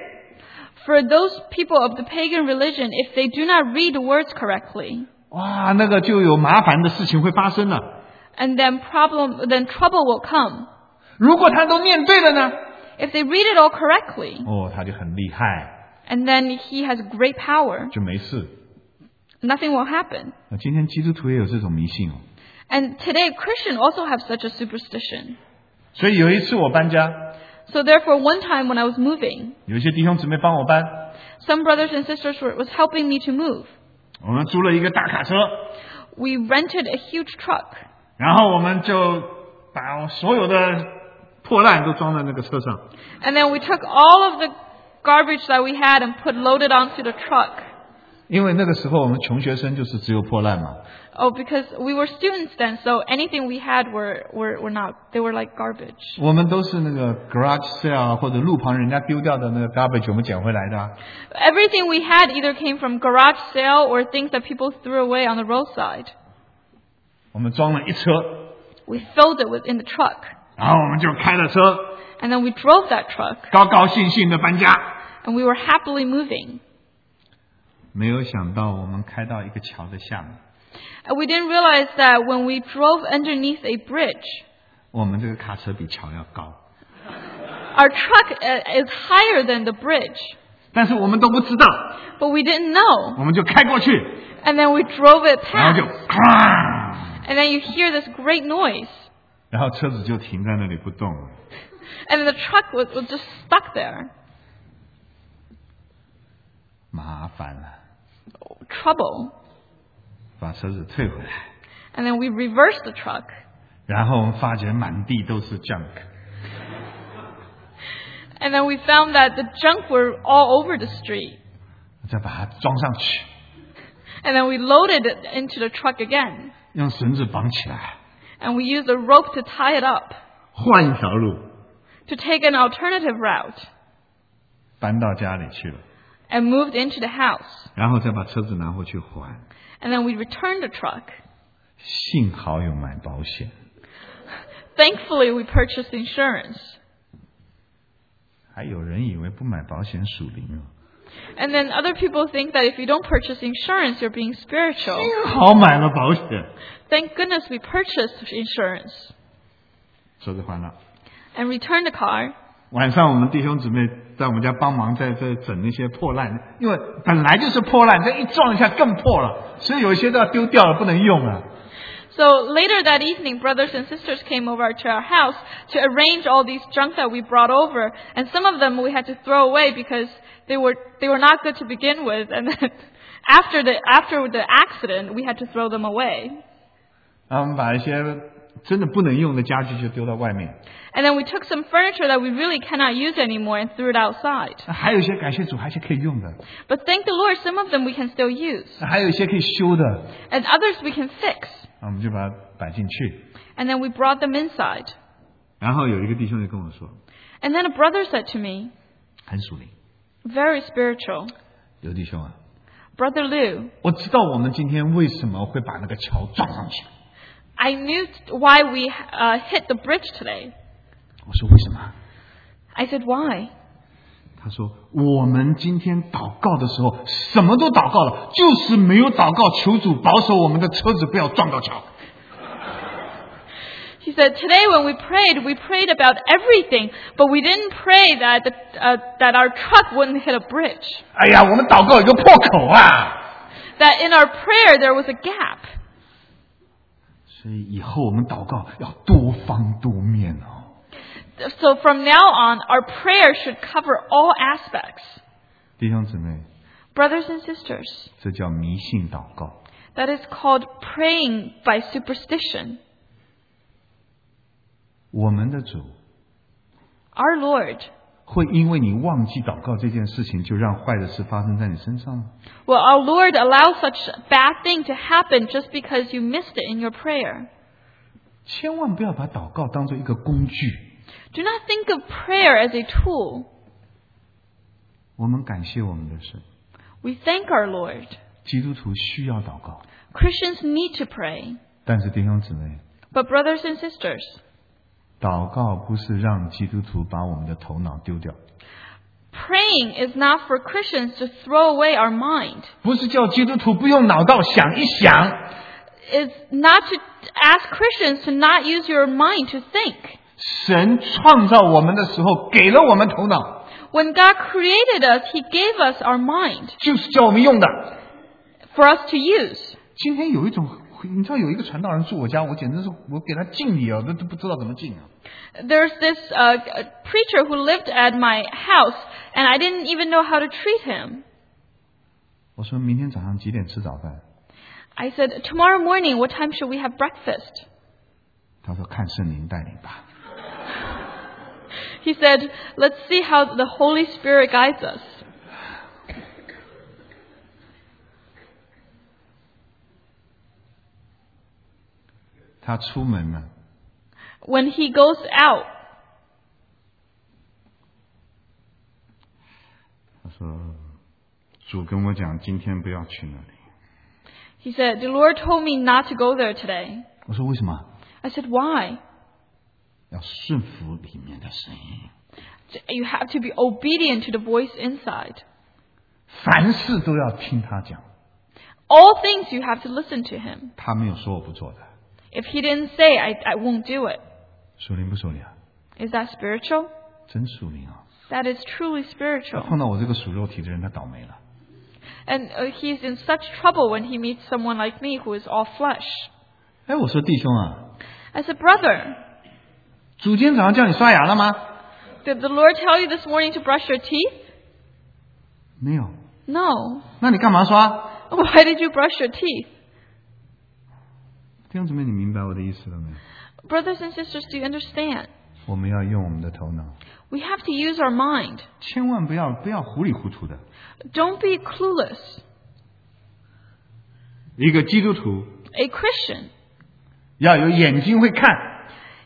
For those people of the pagan religion, if they do not read the words correctly, 哇，那个就有麻烦的事情会发生了。 and then problem, then trouble will come. 如果他都念对了呢？ If they read it all correctly, 哦，他就很厉害， and then he has great power, 就没事。 nothing will happen. 那今天基督徒也有这种迷信哦。 And today, Christians also have such a superstition. 所以有一次我搬家， So therefore, one time when I was moving, 有一些弟兄姊妹帮我搬， some brothers and sisters were was helping me to move. 我们租了一个大卡车， We rented a huge truck, 然后我们就把所有的破烂都装在那个车上。 and then we took all of the garbage that we had and put loaded onto the truck. 因为那个时候我们穷学生就是只有破烂嘛， Oh, because we were students then, so anything we had were were were not. They were like garbage. 我们都是那个 garage sale 或者路旁人家丢掉的那个 garbage 我们捡回来的啊。 Everything we had either came from garage sale or things that people threw away on the roadside. 我们装了一车， We filled it within the truck, 然后我们就开了车， and then we drove that truck, 高高兴兴的搬家。 and we were happily moving. 没有想到我们开到一个桥的下面， And we didn't realize that when we drove underneath a bridge, 我们这个卡车比桥要高， our truck uh, is higher than the bridge. 但是我们都不知道， But we didn't know. 我们就开过去， And then we drove it 然后就 past. 哐， And then you hear this great noise. 然后车子就停在那里不动了。 And the truck was, was just stuck there. 麻烦了， Trouble. 把车子退回来， And then we reversed the truck. 然后我们发觉满地都是 junk， And then we found that the junk were all over the street. 再把它装上去， And then we loaded it into the truck again. 用绳子绑起来， And we used a rope to tie it up. 换一条路， to take an alternative route 搬到家里去了， and moved into the house. 然后再把车子拿回去还。 And then we returned the truck. 幸好有买保险。 Thankfully, we purchased insurance. 还有人以为不买保险属灵哦。 And then other people think that if you don't purchase insurance, you're being spiritual. 幸好买了保险， Thank goodness we purchased insurance 车子还了。 and returned the car. 晚上我们弟兄姊妹在我们家帮忙，在在整那些破烂，因为本来就是破烂，这一撞一下更破了，所以有一些都要丢掉了，不能用了。 So later that evening, brothers and sisters came over to our house to arrange all these junk that we brought over, and some of them we had to throw away because they were they were not good to begin with, and then after the after the accident, we had to throw them away. 然后我们把一些真的不能用的家具就丢到外面， And then we took some furniture that we really cannot use anymore and threw it outside. 还有一些感谢主，还有一些可以用的， But thank the Lord, some of them we can still use, 还有一些可以修的， and others we can fix. 那我们就把它摆进去。 And then we brought them inside. 然后有一个弟兄就跟我说， And then a brother said to me, 很属灵， very spiritual, 刘弟兄啊， Brother Liu, 我知道我们今天为什么会把那个桥撞上去。 I knew why we uh, hit the bridge today. 我说为什么？ I said, why? 他说我们今天祷告的时候什么都祷告了，就是没有祷告求主保守我们的车子不要撞到桥。 He said, today when we prayed, we prayed about everything, but we didn't pray that the, uh, that our truck wouldn't hit a bridge. 哎呀，我们祷告有个破口啊！ That in our prayer there was a gap. 所以以后我们祷告要多方多面哦。 So from now on, our prayer should cover all aspects. 弟兄姊妹， Brothers and sisters, 这叫迷信祷告。 that is called praying by superstition. 我们的主 Our Lord, 会因为你忘记祷告这件事情，就让坏的事发生在你身上吗？ will our Lord allow such a bad thing to happen just because you missed it in your prayer? 千万不要把祷告当作一个工具。 Do not think of prayer as a tool. 我们感谢我们的神， We thank our Lord. 基督徒需要祷告， Christians need to pray. 但是弟兄姊妹， But brothers and sisters, 祷告不是让基督徒把我们的头脑丢掉， praying is not for Christians to throw away our mind. 不是叫基督徒不用脑袋想一想， It's not to ask Christians to not use your mind to think. 神创造我们的时候给了我们头脑， When God created us, He gave us our mind 就是叫我们用的。 for us to use. 今天有一种，你知道有一个传道人住我家，我简直是我给他敬礼啊，都都不知道怎么敬啊。 There's this uh, preacher who lived at my house, and I didn't even know how to treat him. 我说明天早上几点吃早饭？ I said, tomorrow morning, what time should we have breakfast? 他说看圣灵带领吧。 He said, let's see how the Holy Spirit guides us. 他出门了， When he goes out, 他说主跟我讲今天不要去那里。 he said, the Lord told me not to go there today. 我说为什么？ I said, why? 要顺服里面的声音， You have to be obedient to the voice inside. 凡事都要听他讲。 All things you have to listen to him. 他没有说我不做的， If he didn't say, I, I won't do it. 属灵不属灵啊？ Is that spiritual? 真属灵啊！ That is truly 他 spiritual. 碰到我这个属肉体的人，他倒霉了。 And uh, he's in such trouble when he meets someone like me who is all flesh. 哎，我说弟兄啊， I said, brother, 主今天早上叫你刷牙了吗？ did the Lord tell you this morning to brush your teeth? 没有。 No. 那你干嘛刷？ Why did you brush your teeth? 弟兄姊妹，你明白我的意思了没？ Brothers and sisters, do you understand? 我们要用我们的头脑， We have to use our mind. 千万不要不要糊里糊涂的。 Don't be clueless. 一个基督徒 A Christian, 要有眼睛会看，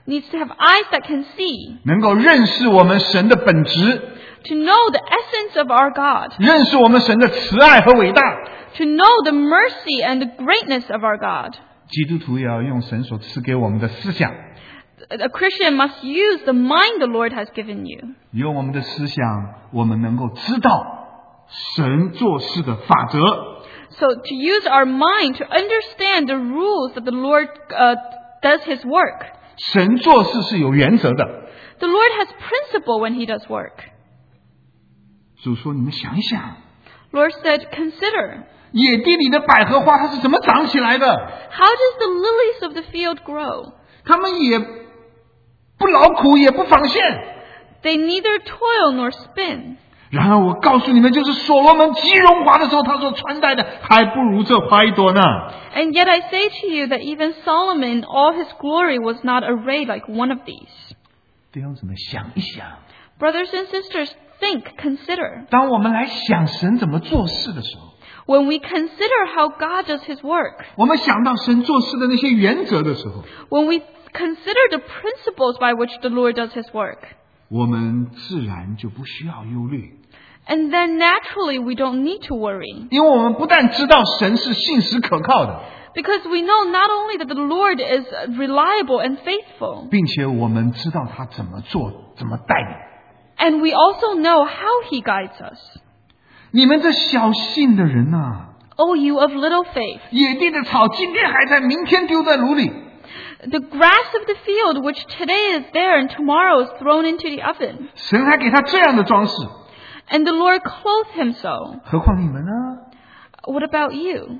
needs to have eyes that can see, 能够认识我们神的本质， to know the essence of our God, 认识我们神的慈爱和伟大。 to know the mercy and the greatness of our God. 基督徒也要用神所赐给我们的思想， A Christian must use the mind the Lord has given you. 用我们的思想，我们能够知道神做事的法则。 So to use our mind to understand the rules that the Lord uh, does His work. 神做事是有原则的。 The Lord has principle when He does work. 主说：“你们想一想， Lord said, consider, 野地里的百合花它是怎么长起来的？ how does the lilies of the field grow? 它们也不劳苦，也不纺线。 They neither toil nor spin. 然而我告诉你们，就是所罗门极荣华的时候，他所穿戴的还不如这花一朵呢。” And yet I say to you that even Solomon, in all his glory, was not arrayed like one of these. 弟兄姊妹，想一想， Brothers and sisters, think, consider. 当我们来想神怎么做事的时候， When we consider how God does His work, 我们想到神做事的那些原则的时候， when we consider the principles by which the Lord does His work, 我们自然就不需要忧虑， and then naturally we don't need to worry. 因为我们不但知道神是信实可靠的， Because we know not only that the Lord is reliable and faithful, 并且我们知道他怎么做，怎么带领。 and we also know how He guides us. 你们这小信的人啊， O you of little faith, 野地的草今天还在，明天丢在炉里。 the grass of the field which today is there and tomorrow is thrown into the oven, 神还给他这样的装饰， and the Lord clothed Him so. 何况你们呢？ What about you?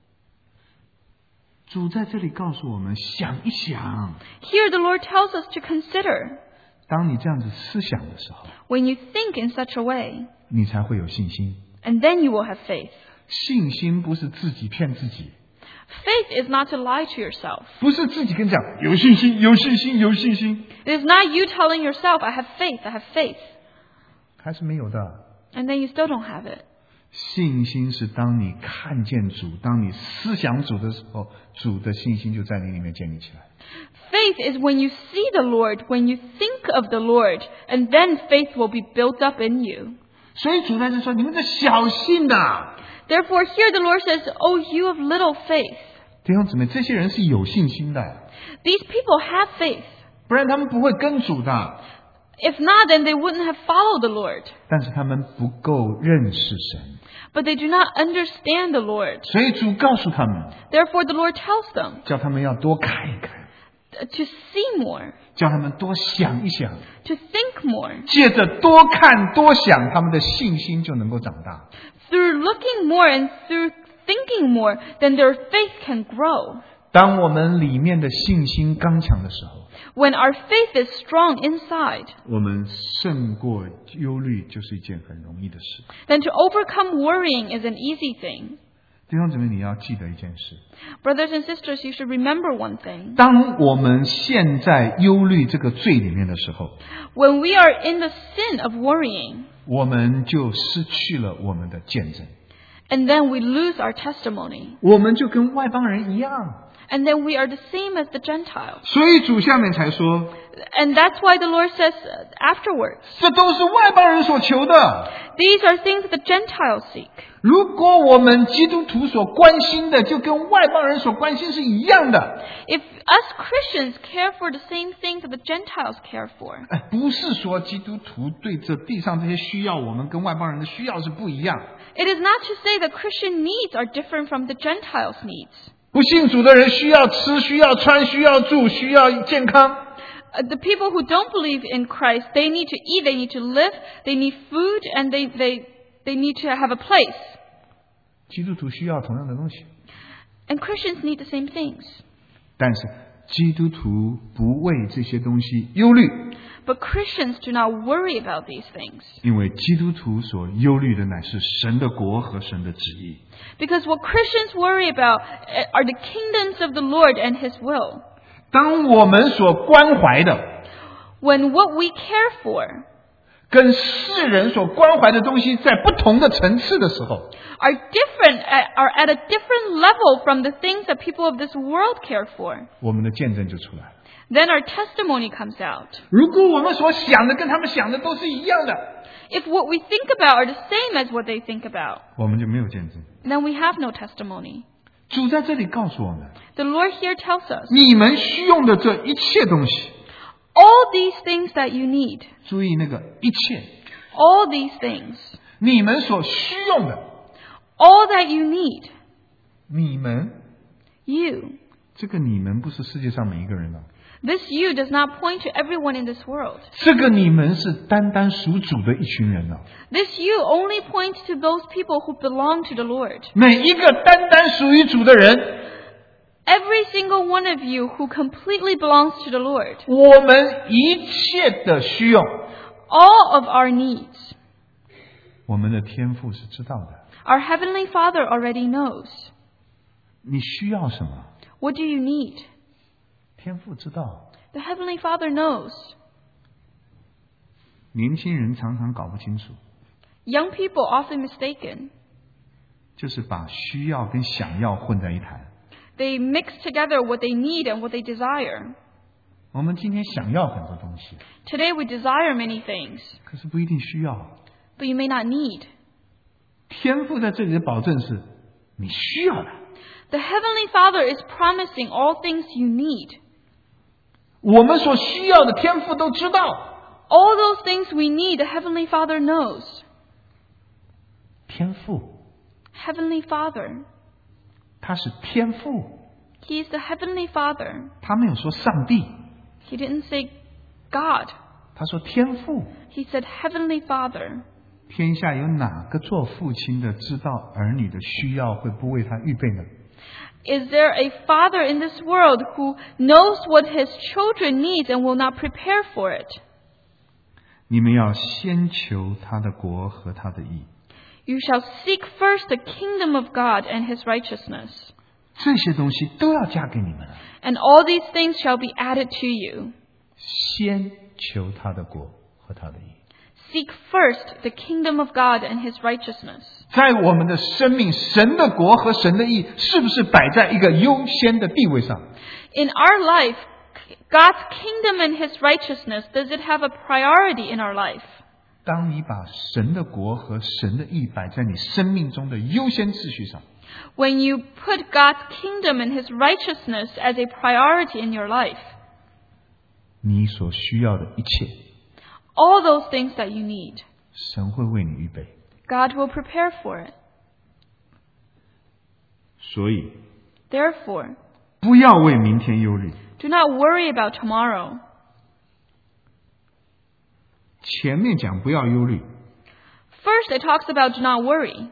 主在这里告诉我们，想一想， Here the Lord tells us to consider. 当你这样子思想的时候， When you think in such a way, 你才会有信心。 and then you will have faith. 信心不是自己骗自己， Faith is not to lie to yourself. 不是自己跟你讲有信心，有信心，有信心， It is not you telling yourself, I have faith, I have faith, 还是没有的。 and then you still don't have it. 信心是当你看见主，当你思想主的时候，主的信心就在你里面建立起来。 Faith is when you see the Lord, when you think of the Lord, and then faith will be built up in you. 所以主在这说：“你们这小信的。” Therefore, here the Lord says, O you of little faith. 弟兄姊妹，这些人是有信心的， These people have faith. 不然他们不会跟主的。 If not, then they wouldn't have followed the Lord. 但是他们不够认识神， But they do not understand the Lord. 所以主告诉他们， Therefore, the Lord tells them 叫他们要多看一看， to see more, 叫他们多想一想， to think more. 借着多看多想，他们的信心就能够长大。 Through looking more and through thinking more, then their faith can grow. 当我们里面的信心刚强的时候， When our faith is strong inside, 我们胜过忧虑就是一件很容易的事。 then to overcome worrying is an easy thing. 弟兄姊妹，你要记得一件事， Brothers and sisters, you should remember one thing. 当我们陷在忧虑这个罪里面的时候， When we are in the sin of worrying, 我们就失去了我们的见证， and then we lose our testimony, 我们就跟外邦人一样。 and then we are the same as the Gentiles. 所以主下面才说， And that's why the Lord says afterwards, 这都是外邦人所求的。 these are things that the Gentiles seek. 如果我们基督徒所关心的，就跟外邦人所关心是一样的。 If us Christians care for the same things that the Gentiles care for, 哎，不是说基督徒对这地上这些需要，我们跟外邦人的需要是不一样。 it is not to say that Christian needs are different from the Gentiles' needs. 不信主的人需要吃，需要穿，需要住，需要健康。 Uh, the people who don't believe in Christ, they need to eat, they need to live, they need food, and they, they, they need to have a place. 基督徒需要同样的东西， And Christians need the same things. 但是基督徒不为这些东西忧虑， But Christians do not worry about these things. 因为基督徒所忧虑的乃是神的国和神的旨意。 Because what Christians worry about are the kingdoms of the Lord and His will. 当我们所关怀的 When what we care for 跟世人所关怀的东西在不同的层次的时候， are different, at, are at a different level from the things that people of this world care for, 我们的见证就出来了。 then our testimony comes out. 如果我们所想的跟他们想的都是一样的， If what we think about are the same as what they think about, 我们就没有见证。 then we have no testimony. 主在这里告诉我们， The Lord here tells us, 你们需用的这一切东西， all these things that you need, 注意那个一切， all these things, 你们所需用的， all that you need, 你们， you. 这个你们不是世界上每一个人啊， This you does not point to everyone in this world. 这个你们是单单属主的一群人啊。 This you only points to those people who belong to the Lord. 每一个单单属于主的人， Every single one of you who completely belongs to the Lord. 我们一切的需用， All of our needs. 我们的天父是知道的。 Our Heavenly Father already knows. 你需要什么？ What do you need? 天父知道。 The Heavenly Father knows. 年轻人常常搞不清楚， Young people often mistaken. 就是把需要跟想要混在一谈。 They mix together what they need and what they desire. 我们今天想要很多东西， Today we desire many things, 可是不一定需要。 but you may not need. 天父在这里的保证是，你需要的。 The Heavenly Father is promising all things you need. 我们所需要的天父都知道。 All those things we need, the Heavenly Father knows. 天父， Heavenly Father. 他是天父， He is the Heavenly Father. 他没有说上帝， He didn't say God. 他说天父。 He said Heavenly Father. 天下有哪个做父亲的知道儿女的需要会不为他预备呢？ Is there a father in this world who knows what his children need and will not prepare for it? 你们要先求他的国和他的义， You shall seek first the kingdom of God and his righteousness, 这些东西都要加给你们了。 and all these things shall be added to you. 先求他的国和他的义。 Seek first the kingdom of God and his righteousness. 在我们的生命，神的国和神的义是不是摆在一个优先的地位上？ In our life, God's kingdom and his righteousness, does it have a priority in our life? 当你把神的国和神的义摆在你生命中的优先秩序上， When you put God's kingdom and his righteousness as a priority in your life, 你所需要的一切， all those things that you need, 神会为你预备。 God will prepare for it. 所以， Therefore, 不要为明天忧虑。 do not worry about tomorrow. 前面讲不要忧虑， First, it talks about do not worry.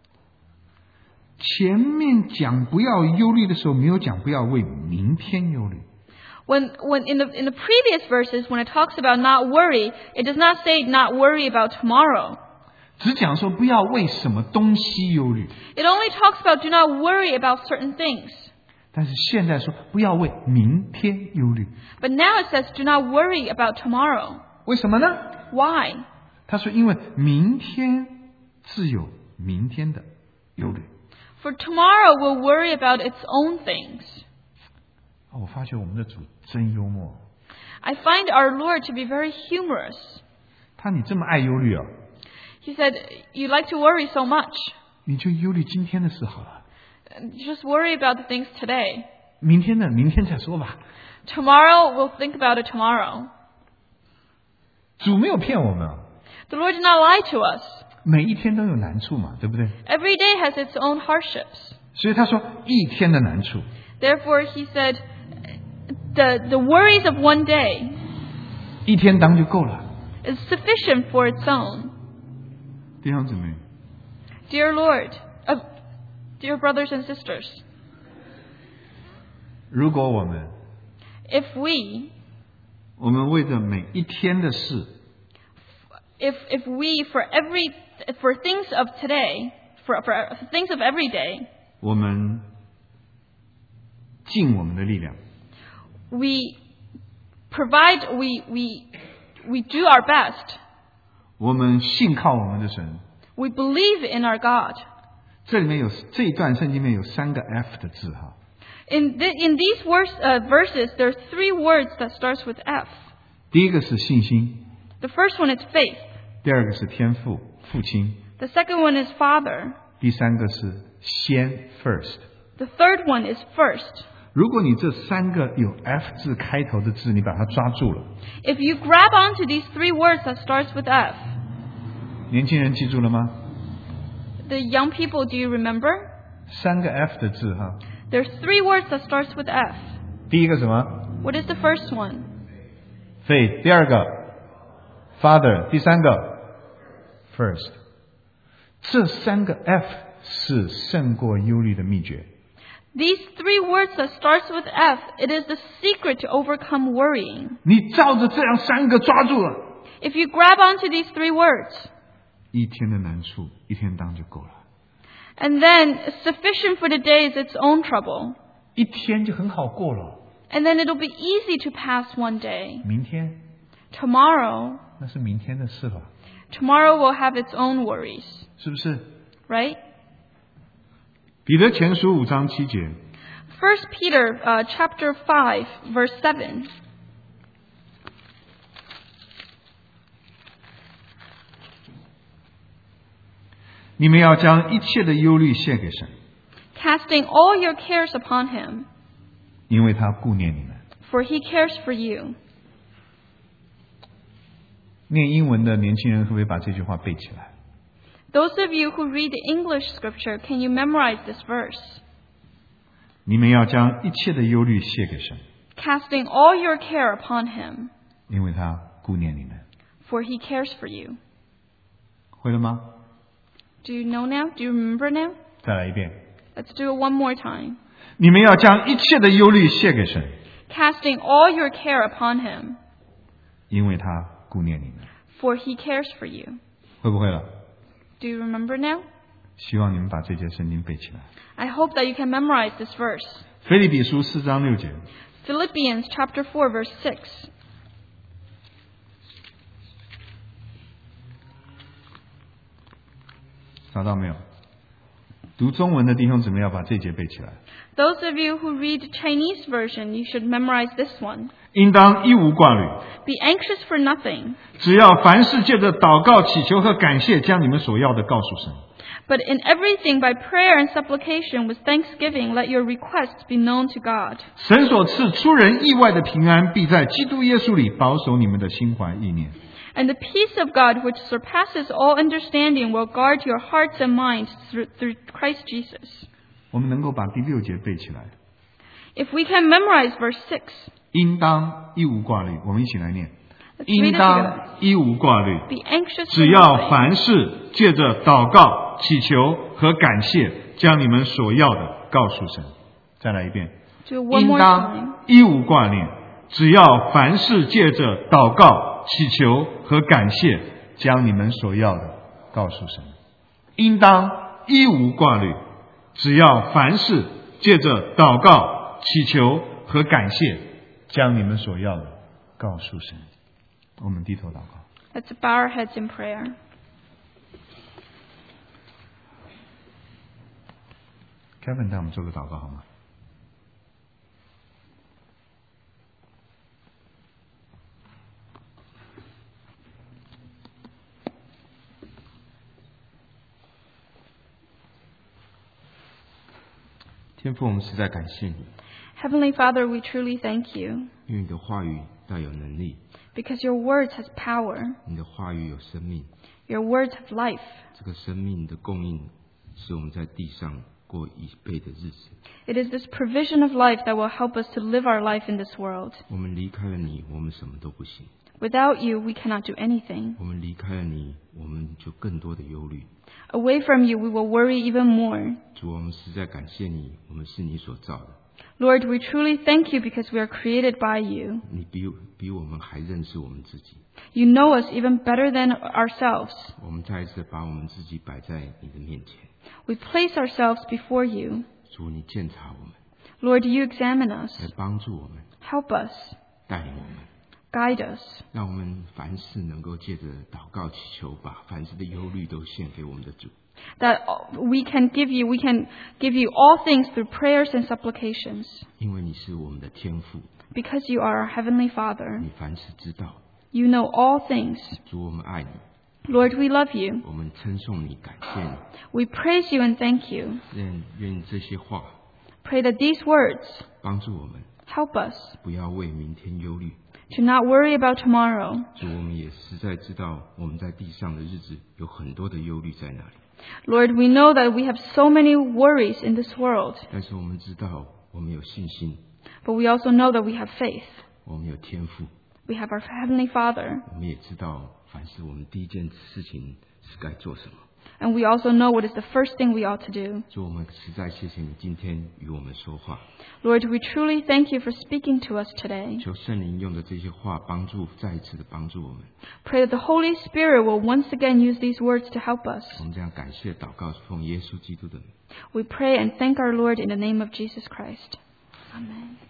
前面讲不要忧虑的时候，没有讲不要为明天忧虑。 When, when in the, in the previous verses, when it talks about not worry, it does not say not worry about tomorrow. 只讲说不要为什么东西忧虑， It only talks about do not worry about certain things. 但是现在说不要为明天忧虑。 But now it says do not worry about tomorrow. 为什么呢？ Why? 他说因为明天自有明天的忧虑。 For tomorrow will worry about its own things. 我发觉我们的主真幽默， I find our Lord to be very humorous. 他你这么爱忧虑啊， He said, you like to worry so much. 你就忧虑今天的事好了， Just worry about the things today. 明天呢，明天再说吧。 Tomorrow, we'll think about it tomorrow. 主没有骗我们啊， The Lord did not lie to us. 每一天都有难处嘛，对不对？ Every day has its own hardships. 所以他说一天的难处， Therefore, he said, the, the worries of one day 一天当就够了。 is sufficient for its own. 弟兄姊妹， Dear Lord, uh, dear brothers and sisters, 如果我们 if we, 我们为着每一天的事， if, if we, for every, for things of today, for, for things of every day, 我们尽我们的力量， we provide, we, we, we do our best. 我们信靠我们的神。 We believe in our God. 这里面有这一段圣经里面有三个 F 的字哈。 In, the, in these verse, uh, verses, there are three words that starts with F. 第一个是信心， The first one is faith. 第二个是天父父亲， The second one is Father. 第三个是先 first。 The third one is first. 如果你这三个有 F 字开头的字，你把它抓住了， If you grab onto these three words that starts with F, 年轻人记住了吗？ the young people, do you remember? 三个 F 的字哈。 There's three words that starts with F. 第一个什么 What is the first one? faith， 第二个 father， 第三个 first。这三个 F 是胜过忧虑的秘诀。 These three words that starts with F, it is the secret to overcome worrying. 你照着这样三个抓住了， If you grab onto these three words, 一天的难处一天当就够了， and then sufficient for the day is its own trouble, 一天就很好过了。 and then it'll be easy to pass one day. 明天 Tomorrow, 那是明天的事了， tomorrow will have its own worries, 是不是？ right? 彼得前书五章七节， First Peter uh, chapter five, verse seven. 你们要将一切的忧虑献给神， Casting all your cares upon him, 因为他顾念你们。 for he cares for you. 念英文的年轻人会不会把这句话背起来？ Those of you who read the English scripture, can you memorize this verse? 你们要将一切的忧虑卸给神， Casting all your care upon him, 因为他顾念你们。 for he cares for you. 会了吗？ Do you know now? Do you remember now? 再来一遍。 Let's do it one more time. 你们要将一切的忧虑卸给神， Casting all your care upon him, 因为他顾念你们。 for he cares for you. 会不会了？ Do you remember now? 希望你们把这节圣经背起来。 I hope that you can memorize this verse. 腓立比书四章六节， Philippians chapter four, verse six. 找到没有？读中文的弟兄姊妹要把这节背起来。 Those of you who read Chinese version, you should memorize this one. 应当一无挂虑， Be anxious for nothing, 只要凡事借着祷告、祈求和感谢，将你们所要的告诉神。 but in everything by prayer and supplication with thanksgiving, let your requests be known to God. 神所赐出人意外的平安，必在基督耶稣里保守你们的心怀意念。 And the peace of God, which surpasses all understanding, will guard your hearts and minds through, through Christ Jesus. 我们能够把第六节背起来， If we can memorize verse six, 应当一无挂虑。我们一起来念： let's read 应 it together. 当一无挂虑， Be anxious for 只要 nothing, 凡事借着祷告、祈求和感谢，将你们所要的告诉神。再来一遍。 do it one 应 more time. 当一无挂念，只要凡事借着祷告、祈求和感谢，将你们所要的告诉神。应当一无挂虑，只要凡事借着祷告、祈求和感谢，将你们所要的告诉神。我们低头祷告。 Let's bow our heads in prayer. Kevin 带我们做个祷告好吗？ 天父，我们实在感谢你， Heavenly Father, we truly thank you 因为你的话语带有能力， because your words has power. 你的话语有生命， Your words have life. 这个生命的供应使我们在地上过一倍的日子。 It is this provision of life that will help us to live our life in this world. 我们离开了你，我们什么都不行； Without you, we cannot do anything. 我们离开了你，我们就更多的忧虑。 Away from you, we will worry even more. 主，我们实在感谢你，我们是你所造的， Lord, we truly thank you because we are created by you. 你比比我们还认识我们自己。 You know us even better than ourselves. 我们再一次把我们自己摆在你的面前， We place ourselves before you. 主，你鉴察我们， Lord, you examine us. 来帮助我们， Help us. 带领我们， Guide us. 让我们凡事能够借着祷告祈求，把凡事的忧虑都献给我们的主。 That we can give you, we can give you all things through prayers and supplications. 因为你是我们的天父， Because you are our Heavenly Father. 你凡事知道。 You know all things. 主，我们爱你， Lord, we love you. 我们称颂你，感谢你。 We praise you and thank you. 愿愿这些话 Pray that these words 帮助我们， help us 不要为明天忧虑。 to not worry about tomorrow. 主，我们也实在知道我们在地上的日子有很多的忧虑在那里， Lord, we know that we have so many worries in this world, 但是我们知道我们有信心， but we also know that we have faith. 我们有天赋， We have our Heavenly Father, 我们也知道凡是我们第一件事情是该做什么。 and we also know what is the first thing we ought to do. 主，我们实在谢谢你今天与我们说话， Lord, we truly thank you for speaking to us today. 求圣灵用的这些话帮助，再一次的帮助我们。 Pray that the Holy Spirit will once again use these words to help us. 我们这样感谢祷告，奉耶稣基督的名。 We pray and thank our Lord in the name of Jesus Christ. Amen.